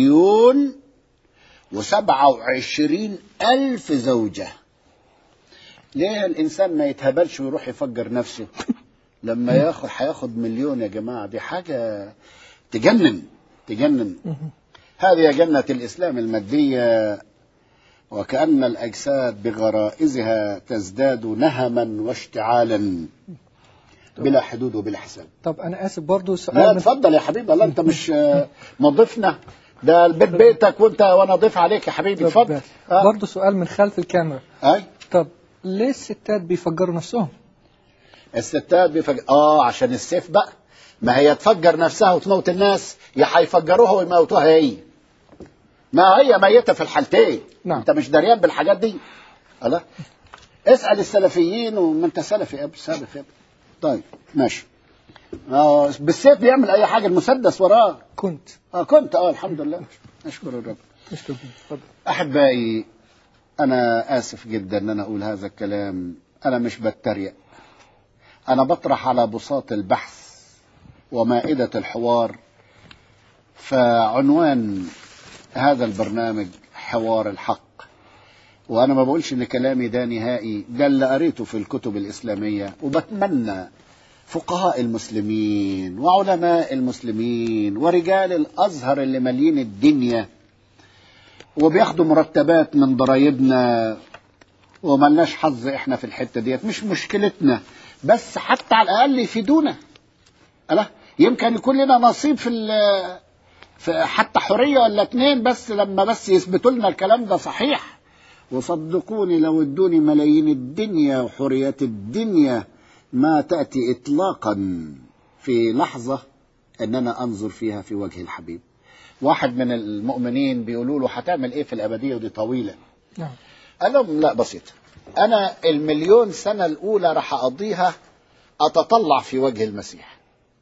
1,027,000 زوجة. ليه الإنسان ما يتهبلش ويروح يفجر نفسه لما هياخد مليون؟ يا جماعة دي حاجة تجنن. هذه جنة الإسلام المادية، وكأن الأجساد بغرائزها تزداد نهما واشتعالا بلا حدود وبلا حساب. طب أنا آسف برضو سؤال. لا اتفضل يا حبيبي، الله أنت مش مضيفنا، ده البيت بيتك وأنا ضيف عليك يا حبيبي، اتفضل. برضو سؤال من خلف الكاميرا. طب ليه الستات بيفجروا نفسهم؟ الستات عشان السيف بقى، ما هي تفجر نفسها وتموت الناس، يا هيفجروها ويموتوها هي، ما هي ميتة في الحالتين. نعم. انت مش دريان بالحاجات دي. الله، اسأل السلفيين، وما انت سلفي ابو سلفي. طيب ماشي. بالسيف بيعمل اي حاجة، المسدس وراه. كنت الحمد لله، اشكر الرب. احبائي، انا اسف جدا ان انا اقول هذا الكلام، انا مش بتريق، انا بطرح على بساط البحث ومائدة الحوار. فعنوان هذا البرنامج حوار الحق، وأنا ما بقولش إن كلامي ده نهائي، ده اللي قريته في الكتب الإسلامية، وبتمنى فقهاء المسلمين وعلماء المسلمين ورجال الأزهر اللي مالين الدنيا وبياخدوا مرتبات من ضرايبنا وملناش حظ احنا في الحتة ديت، مش مشكلتنا، بس حتى على الأقل يفيدونا. ألا يمكن يكون لنا نصيب في حتى حرية ولا 2 بس، لما بس يثبتوا لنا الكلام ده صحيح. وصدقوني لو ادوني ملايين الدنيا وحريات الدنيا ما تأتي إطلاقا في لحظة أن أنا أنظر فيها في وجه الحبيب. واحد من المؤمنين بيقولوا له هتعمل إيه في الأبدية ودي طويلة؟ قال لهم لا، بسيطة، أنا 1,000,000 سنة الأولى راح أقضيها أتطلع في وجه المسيح.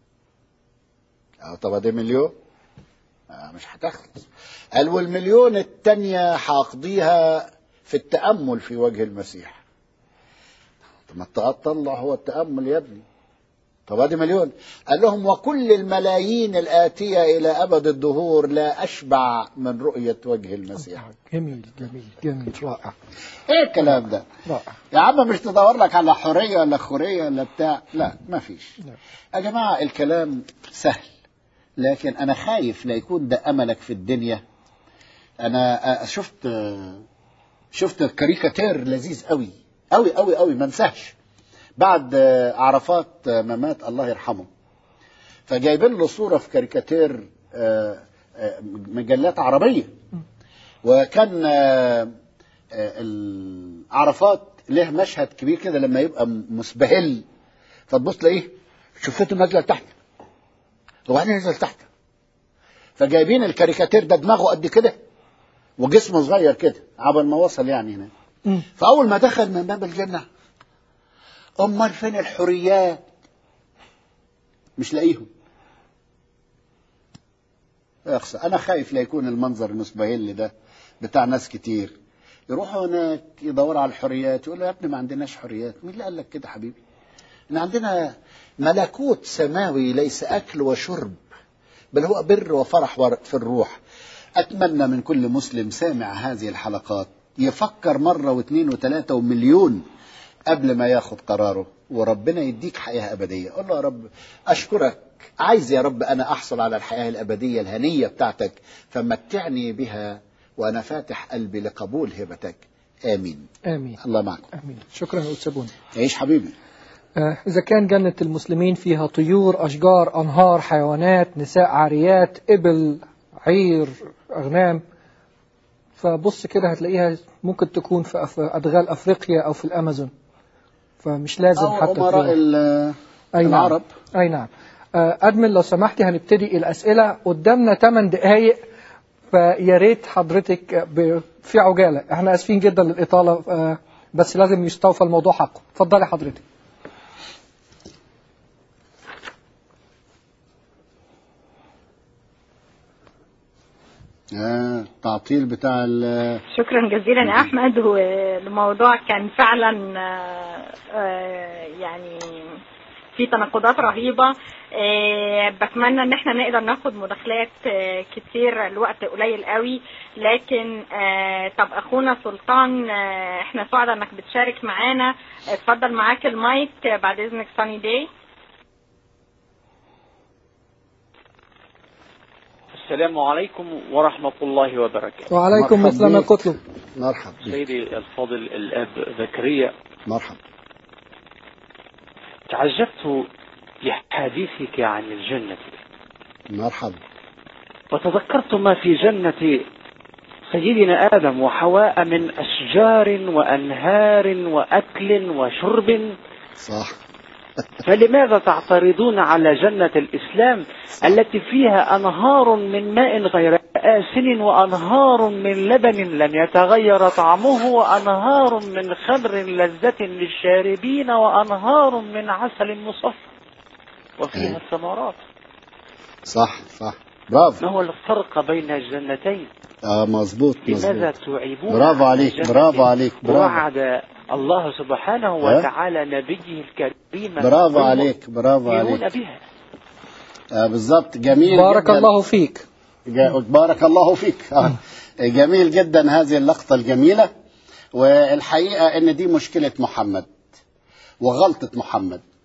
طب ده 1,000,000 مش هتخلص. قال وال1,000,000 التانية هقضيها في التأمل في وجه المسيح. طب ما التطلع هو التأمل يا ابني. طب هذه 1,000,000. قال لهم وكل الملايين الآتية إلى أبد الدهور لا أشبع من رؤية وجه المسيح. جميل جميل جميل، رائع. إيه الكلام ده؟ رائع. يا عم مش تدور لك على حرية ولا خورية ولا بتاع، لا ما فيش. يا جماعة الكلام سهل، لكن أنا خايف لا يكون ده أملك في الدنيا. أنا شفت كاريكاتير لذيذ قوي قوي قوي قوي، ما انساهش. بعد عرفات ما مات الله يرحمه، فجايبين له صورة في كاريكاتير مجلات عربية، وكان عرفات له مشهد كبير كده لما يبقى مسبهل، فتبص تلاقيه شفته نازله لتحت وبعدين نزل تحت. فجايبين الكاريكاتير ده دماغه قد كده وجسمه صغير كده عبال ما وصل يعني هنا. فأول ما دخل من باب الجنة، أمال فين الحريات؟ مش لاقيهم. يخسر. أنا خايف لا يكون المنظر المسبهل ده بتاع ناس كتير يروحوا هناك يدوروا على الحريات، يقولوا يا ابني ما عندناش حريات. مين اللي قال لك كده حبيبي؟ إن عندنا ملكوت سماوي ليس أكل وشرب، بل هو بر وفرح في الروح. أتمنى من كل مسلم سامع هذه الحلقات يفكر مرة واثنين وثلاثة ومليون قبل ما ياخد قراره، وربنا يديك حياة أبدية. قل له يا رب أشكرك، عايز يا رب أنا أحصل على الحياة الأبدية الهنية بتاعتك، فمتعني بها وأنا فاتح قلبي لقبول هبتك. آمين آمين. الله معكم. آمين. شكرا يا أستاذ بوني. عيش حبيبي. إذا كان جنة المسلمين فيها طيور، أشجار، أنهار، حيوانات، نساء عاريات، إبل، عير، أغنام، فبص كده هتلاقيها ممكن تكون في أدغال أفريقيا أو في الأمازون، فمش لازم أو حتى أمراء العرب. أي نعم. أدمن لو سمحتي هنبتدي الأسئلة، قدامنا 8 دقايق، فيا ريت حضرتك في عجالة. احنا أسفين جدا للإطالة، بس لازم يستوفى الموضوع حقه. اتفضلي حضرتك. التعطيل بتاع شكرا جزيلا يا أحمد. والموضوع كان فعلا يعني في تناقضات رهيبة. بتمنى ان احنا نقدر ناخد مداخلات كتير، الوقت قليل قوي، لكن طب اخونا سلطان، احنا سعداء انك بتشارك معانا. اتفضل معاك المايك بعد اذنك. ساني داي. السلام عليكم ورحمة الله وبركاته. وعليكم مثل ما قلت. مرحبا سيدي الفاضل الأب زكريا. مرحبا. تعجبت لحديثك عن الجنة. مرحبا. وتذكرت ما في جنة سيدنا آدم وحواء من أشجار وأنهار وأكل وشرب. صح. فلماذا تعترضون على جنة الإسلام التي فيها أنهار من ماء غير آسن وأنهار من لبن لم يتغير طعمه وأنهار من خمر لذة للشاربين وأنهار من عسل مصفى وفيها ثمرات؟ صح صح. برافو. ما هو الفرق بين الجنتين؟ مظبوط. لماذا تعيبون؟ برافو عليك. برافو عليك. وعد الله سبحانه وتعالى نبيه الكريم. برافو عليك. برافو عليك. بها. بالضبط. جميل. بارك جداً. الله فيك. بارك الله فيك. جميل جدا هذه اللقطة الجميلة. والحقيقة ان دي مشكلة محمد وغلطة محمد.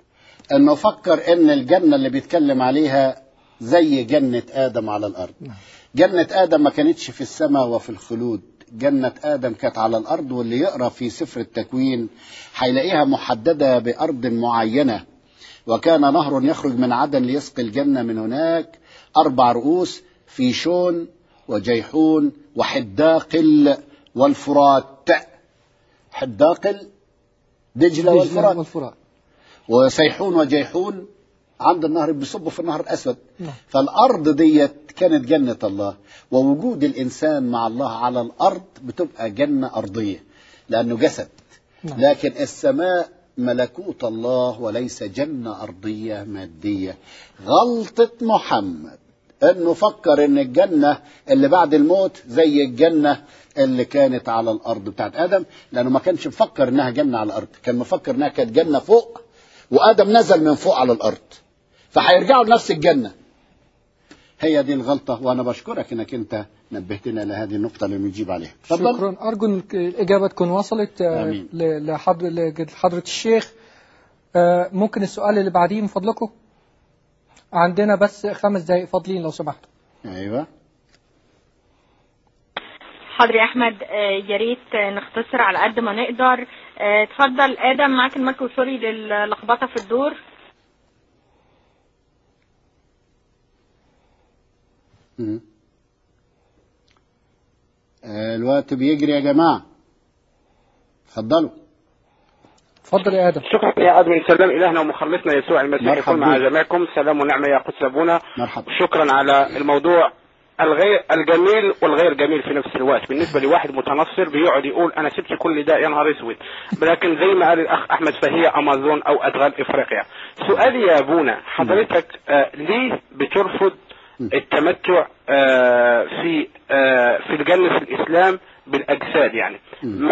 انه فكر ان الجنة اللي بيتكلم عليها زي جنة آدم على الأرض. جنة آدم ما كانتش في السماء وفي الخلود، جنة آدم كانت على الأرض، واللي يقرأ في سفر التكوين هيلاقيها محددة بأرض معينة. وكان نهر يخرج من عدن ليسقي الجنة من هناك، 4 رؤوس، فيشون وجيحون وحداقل والفرات. حداقل دجلة والفرات، وسيحون وجيحون عند النهر بيصبوا في النهر الأسود. فالأرض ديت كانت جنة الله، ووجود الإنسان مع الله على الأرض بتبقى جنة أرضية لأنه جسد. لكن السماء ملكوت الله وليس جنة أرضية مادية. غلطة محمد أنه فكر أن الجنة اللي بعد الموت زي الجنة اللي كانت على الأرض بتاعت آدم، لأنه ما كانش مفكر أنها جنة على الأرض، كان مفكر أنها كانت جنة فوق، وآدم نزل من فوق على الأرض، فهيرجعوا لنفس الجنة. هي دي الغلطة، وأنا بشكرك أنك أنت نبهتنا لهذه النقطة اللي بنجيب عليها. شكرا. أرجو أن الإجابة تكون وصلت لحضرة الشيخ. ممكن السؤال اللي بعديه من فضلكم؟ عندنا بس 5 دقائق فاضلين لو سمحتوا. أيوة حاضر يا أحمد، يا ريت نختصر على قد ما نقدر. اتفضل آدم، معاك المايك، وسوري للخبطة في الدور. الوقت بيجري يا جماعة، اتفضلوا. اتفضل يا آدم. شكرا يا آدم. سلام إلهنا ومخلصنا يسوع المسيح يكون مع جميعكم. سلام ونعمة يا قدس أبونا. مرحبا. شكرا على الموضوع الجميل والغير جميل في نفس الوقت. بالنسبة لواحد متنصر بيقعد يقول أنا سبت كل ده، يا نهار اسود. لكن زي ما قال الأخ أحمد فهي أمازون أو أدغال إفريقيا. سؤالي يا أبونا، حضرتك ليه بترفض التمتع في الجنة في الإسلام بالأجساد؟ يعني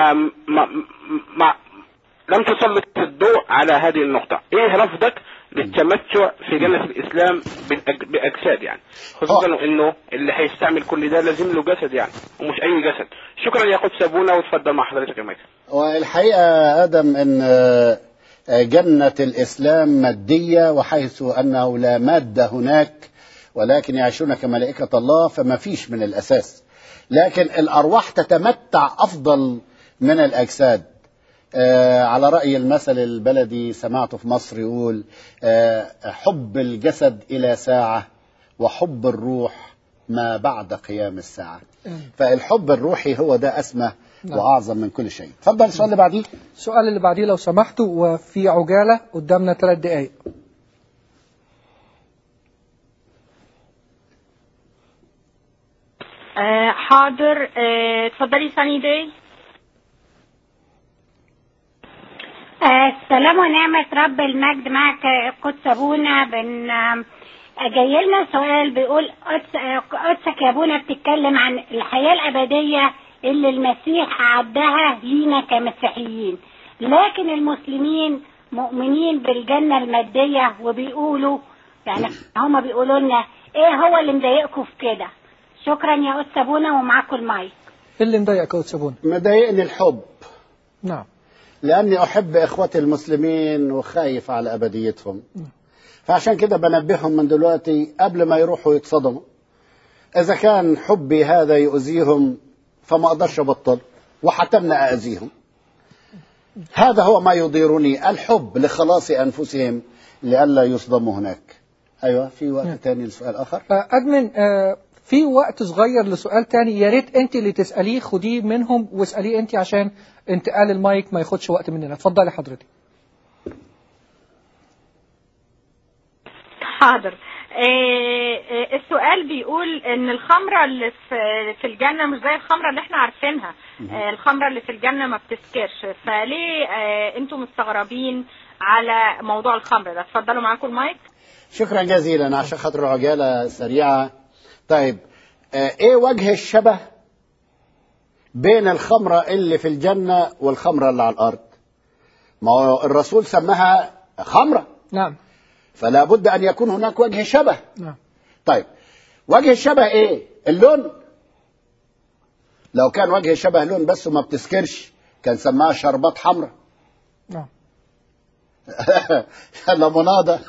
ما لم تسلط الضوء على هذه النقطة. إيه رفضك للتمتع في جنة الإسلام بأجساد؟ يعني خصوصا إنه اللي هيستعمل كل ده لازم له جسد يعني، ومش أي جسد. شكرا يا قدس أبونا، وتفضل مع حضرتك يا مايك. والحقيقة آدم إن جنة الإسلام مادية، وحيث أنه لا مادة هناك ولكن يعيشون كملائكة الله، فما فيش من الأساس. لكن الأرواح تتمتع أفضل من الأجساد. على رأي المثل البلدي سمعته في مصر يقول حب الجسد إلى ساعة، وحب الروح ما بعد قيام الساعة. فالحب الروحي هو ده أسمى وأعظم من كل شيء. تفضل السؤال اللي بعديه. السؤال اللي بعديه لو سمحتوا، وفي عجالة قدامنا 3 دقائق. حاضر. اتفضلي ساني داي. السلام ونعمة رب المجد معك قدس أبونا. جاي لنا سؤال بيقول قدسك يا أبونا بتتكلم عن الحياة الأبدية اللي المسيح عدها لينا كمسيحيين، لكن المسلمين مؤمنين بالجنة المادية، وبيقولوا يعني هما بيقولوا لنا ايه هو اللي مضايقكم في كده؟ شكرا يا قدس أبونا، ومعاكم المايك. ايه اللي مضايقك يا قدس أبونا؟ مضايقني الحب. نعم. لأني أحب إخوتي المسلمين وخايف على أبديتهم، فعشان كده بنبههم من دلوقتي قبل ما يروحوا يتصدموا. إذا كان حبي هذا يؤذيهم فما أقدرش أبطل، وحتمنى أذيهم. هذا هو ما يضيرني، الحب لخلاص أنفسهم لئلا يصدموا هناك. أيوة، في وقت تاني لسؤال آخر؟ أدمن، في وقت صغير لسؤال تاني، يا ريت أنت اللي تسأليه، خديه منهم واسأليه أنت عشان انتقال المايك ما ياخدش وقت مننا. اتفضلي حضرتك. حاضر. السؤال بيقول ان الخمرة اللي في الجنة مش زي الخمرة اللي احنا عارفينها. الخمرة اللي في الجنة ما بتسكرش، فليه انتم مستغربين على موضوع الخمرة ده؟ اتفضلوا، معاكم المايك. شكرا جزيلا. عشان خاطر عجالة سريعة. طيب، ايه وجه الشبه بين الخمرة اللي في الجنة والخمرة اللي على الأرض؟ ما هو الرسول سماها خمرة. نعم. فلا بد أن يكون هناك وجه شبه. نعم. طيب، وجه الشبه ايه؟ اللون. لو كان وجه الشبه لون بس وما بتسكرش كان سماها شربات حمرة. نعم. ليموناده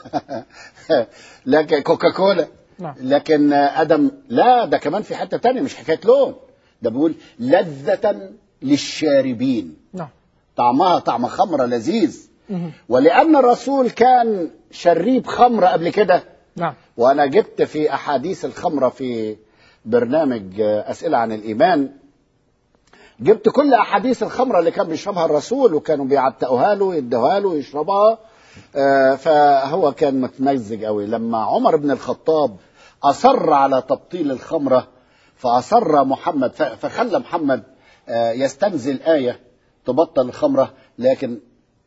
لكن كوكاكولا. نعم. لكن ادم لا، ده كمان في حته تانية مش حكايه لون، ده بيقول لذة للشاربين. نعم. طعمها طعم خمره لذيذ. مهم. ولان الرسول كان شريب خمره قبل كده. نعم. وانا جبت في احاديث الخمره في برنامج اسئله عن الايمان، جبت كل احاديث الخمره اللي كان بيشربها الرسول، وكانوا بيعتقوها له يدوها له يشربها. فهو كان متمزج قوي. لما عمر بن الخطاب اصر على تبطيل الخمره، فاصر محمد، فخلى محمد يستنزل آية تبطل الخمره، لكن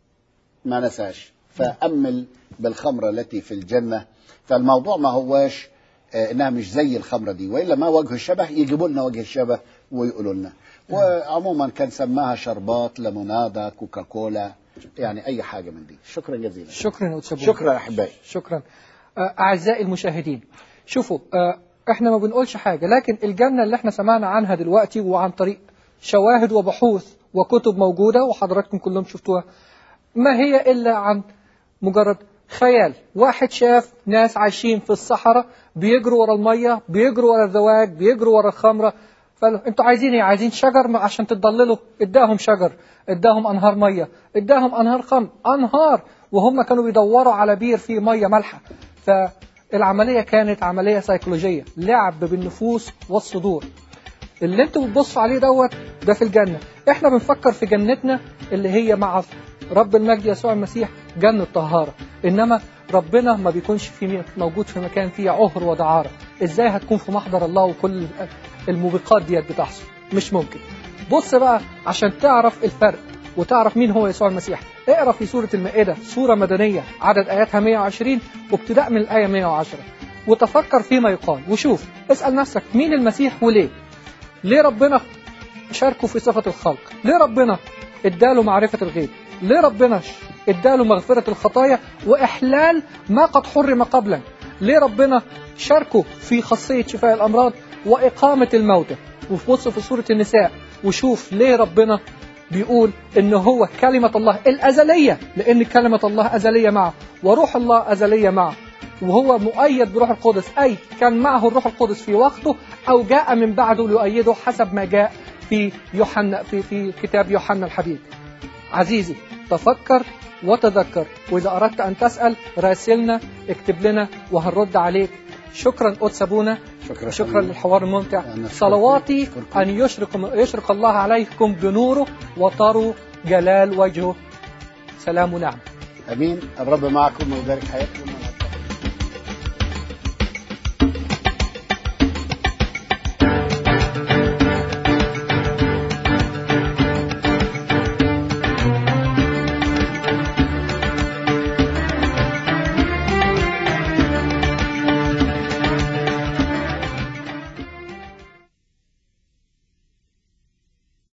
ما نساش، فأمل بالخمره التي في الجنه. فالموضوع ما هواش انها مش زي الخمره دي، والا ما وجه الشبه يجيبوا لنا وجه الشبه ويقولوا لنا. وعموما كان سماها شربات، ليمونادا، كوكاكولا، يعني اي حاجه من دي. شكرا جزيلا. شكرا أتسابون. شكرا احبائي. شكرا. أعزائي المشاهدين، شوفوا احنا ما بنقولش حاجة، لكن الجنة اللي احنا سمعنا عنها دلوقتي وعن طريق شواهد وبحوث وكتب موجودة وحضراتكم كلهم شفتوها، ما هي إلا عن مجرد خيال. واحد شاف ناس عايشين في الصحراء بيجروا ورا المية، بيجروا ورا الزواج، بيجروا ورا الخمرة. فقالوا انتوا عايزين ايه؟ عايزين شجر عشان تتضللوا؟ اداهم شجر، اداهم انهار مية، اداهم انهار خمر، انهار، وهم كانوا بيدوروا على بير فيه مية مالحة. فالعملية كانت عملية سيكولوجية، لعب بالنفوس والصدور. اللي انتوا بتبصوا عليه ده في الجنة. احنا بنفكر في جنتنا اللي هي مع رب المجد يسوع المسيح، جنة طهارة. انما ربنا ما بيكونش موجود في مكان فيه عهر ودعارة. ازاي هتكون في محضر الله وكل الموبقات ديت بتحصل؟ مش ممكن. بص بقى عشان تعرف الفرق وتعرف مين هو يسوع المسيح، اقرأ في سورة المائدة، سورة مدنية، عدد آياتها 120 وابتداء من الآية 110، وتفكر فيما يقال وشوف، اسأل نفسك مين المسيح وليه؟ ليه ربنا شاركه في صفة الخلق؟ ليه ربنا اداله معرفة الغيب؟ ليه ربنا اداله مغفرة الخطايا وإحلال ما قد حرم قبلا؟ ليه ربنا شاركه في خاصية شفاء الأمراض وإقامة الموتى؟ وبص في سورة النساء وشوف ليه ربنا بيقول إن هو كلمة الله الأزلية، لأن كلمة الله أزلية معه وروح الله أزلية معه، وهو مؤيد بروح القدس، أي كان معه الروح القدس في وقته أو جاء من بعده ليؤيده حسب ما جاء في يوحنا في كتاب يوحنا الحبيب. عزيزي تفكر وتذكر، وإذا أردت أن تسأل راسلنا، اكتب لنا وهنرد عليك. شكرا أتسابونا، شكرا للحوار الممتع. صلواتي أن يشرق الله عليكم بنوره وتروا جلال وجهه. سلام ونعم. أمين. الرب معكم ويبارك حياتكم.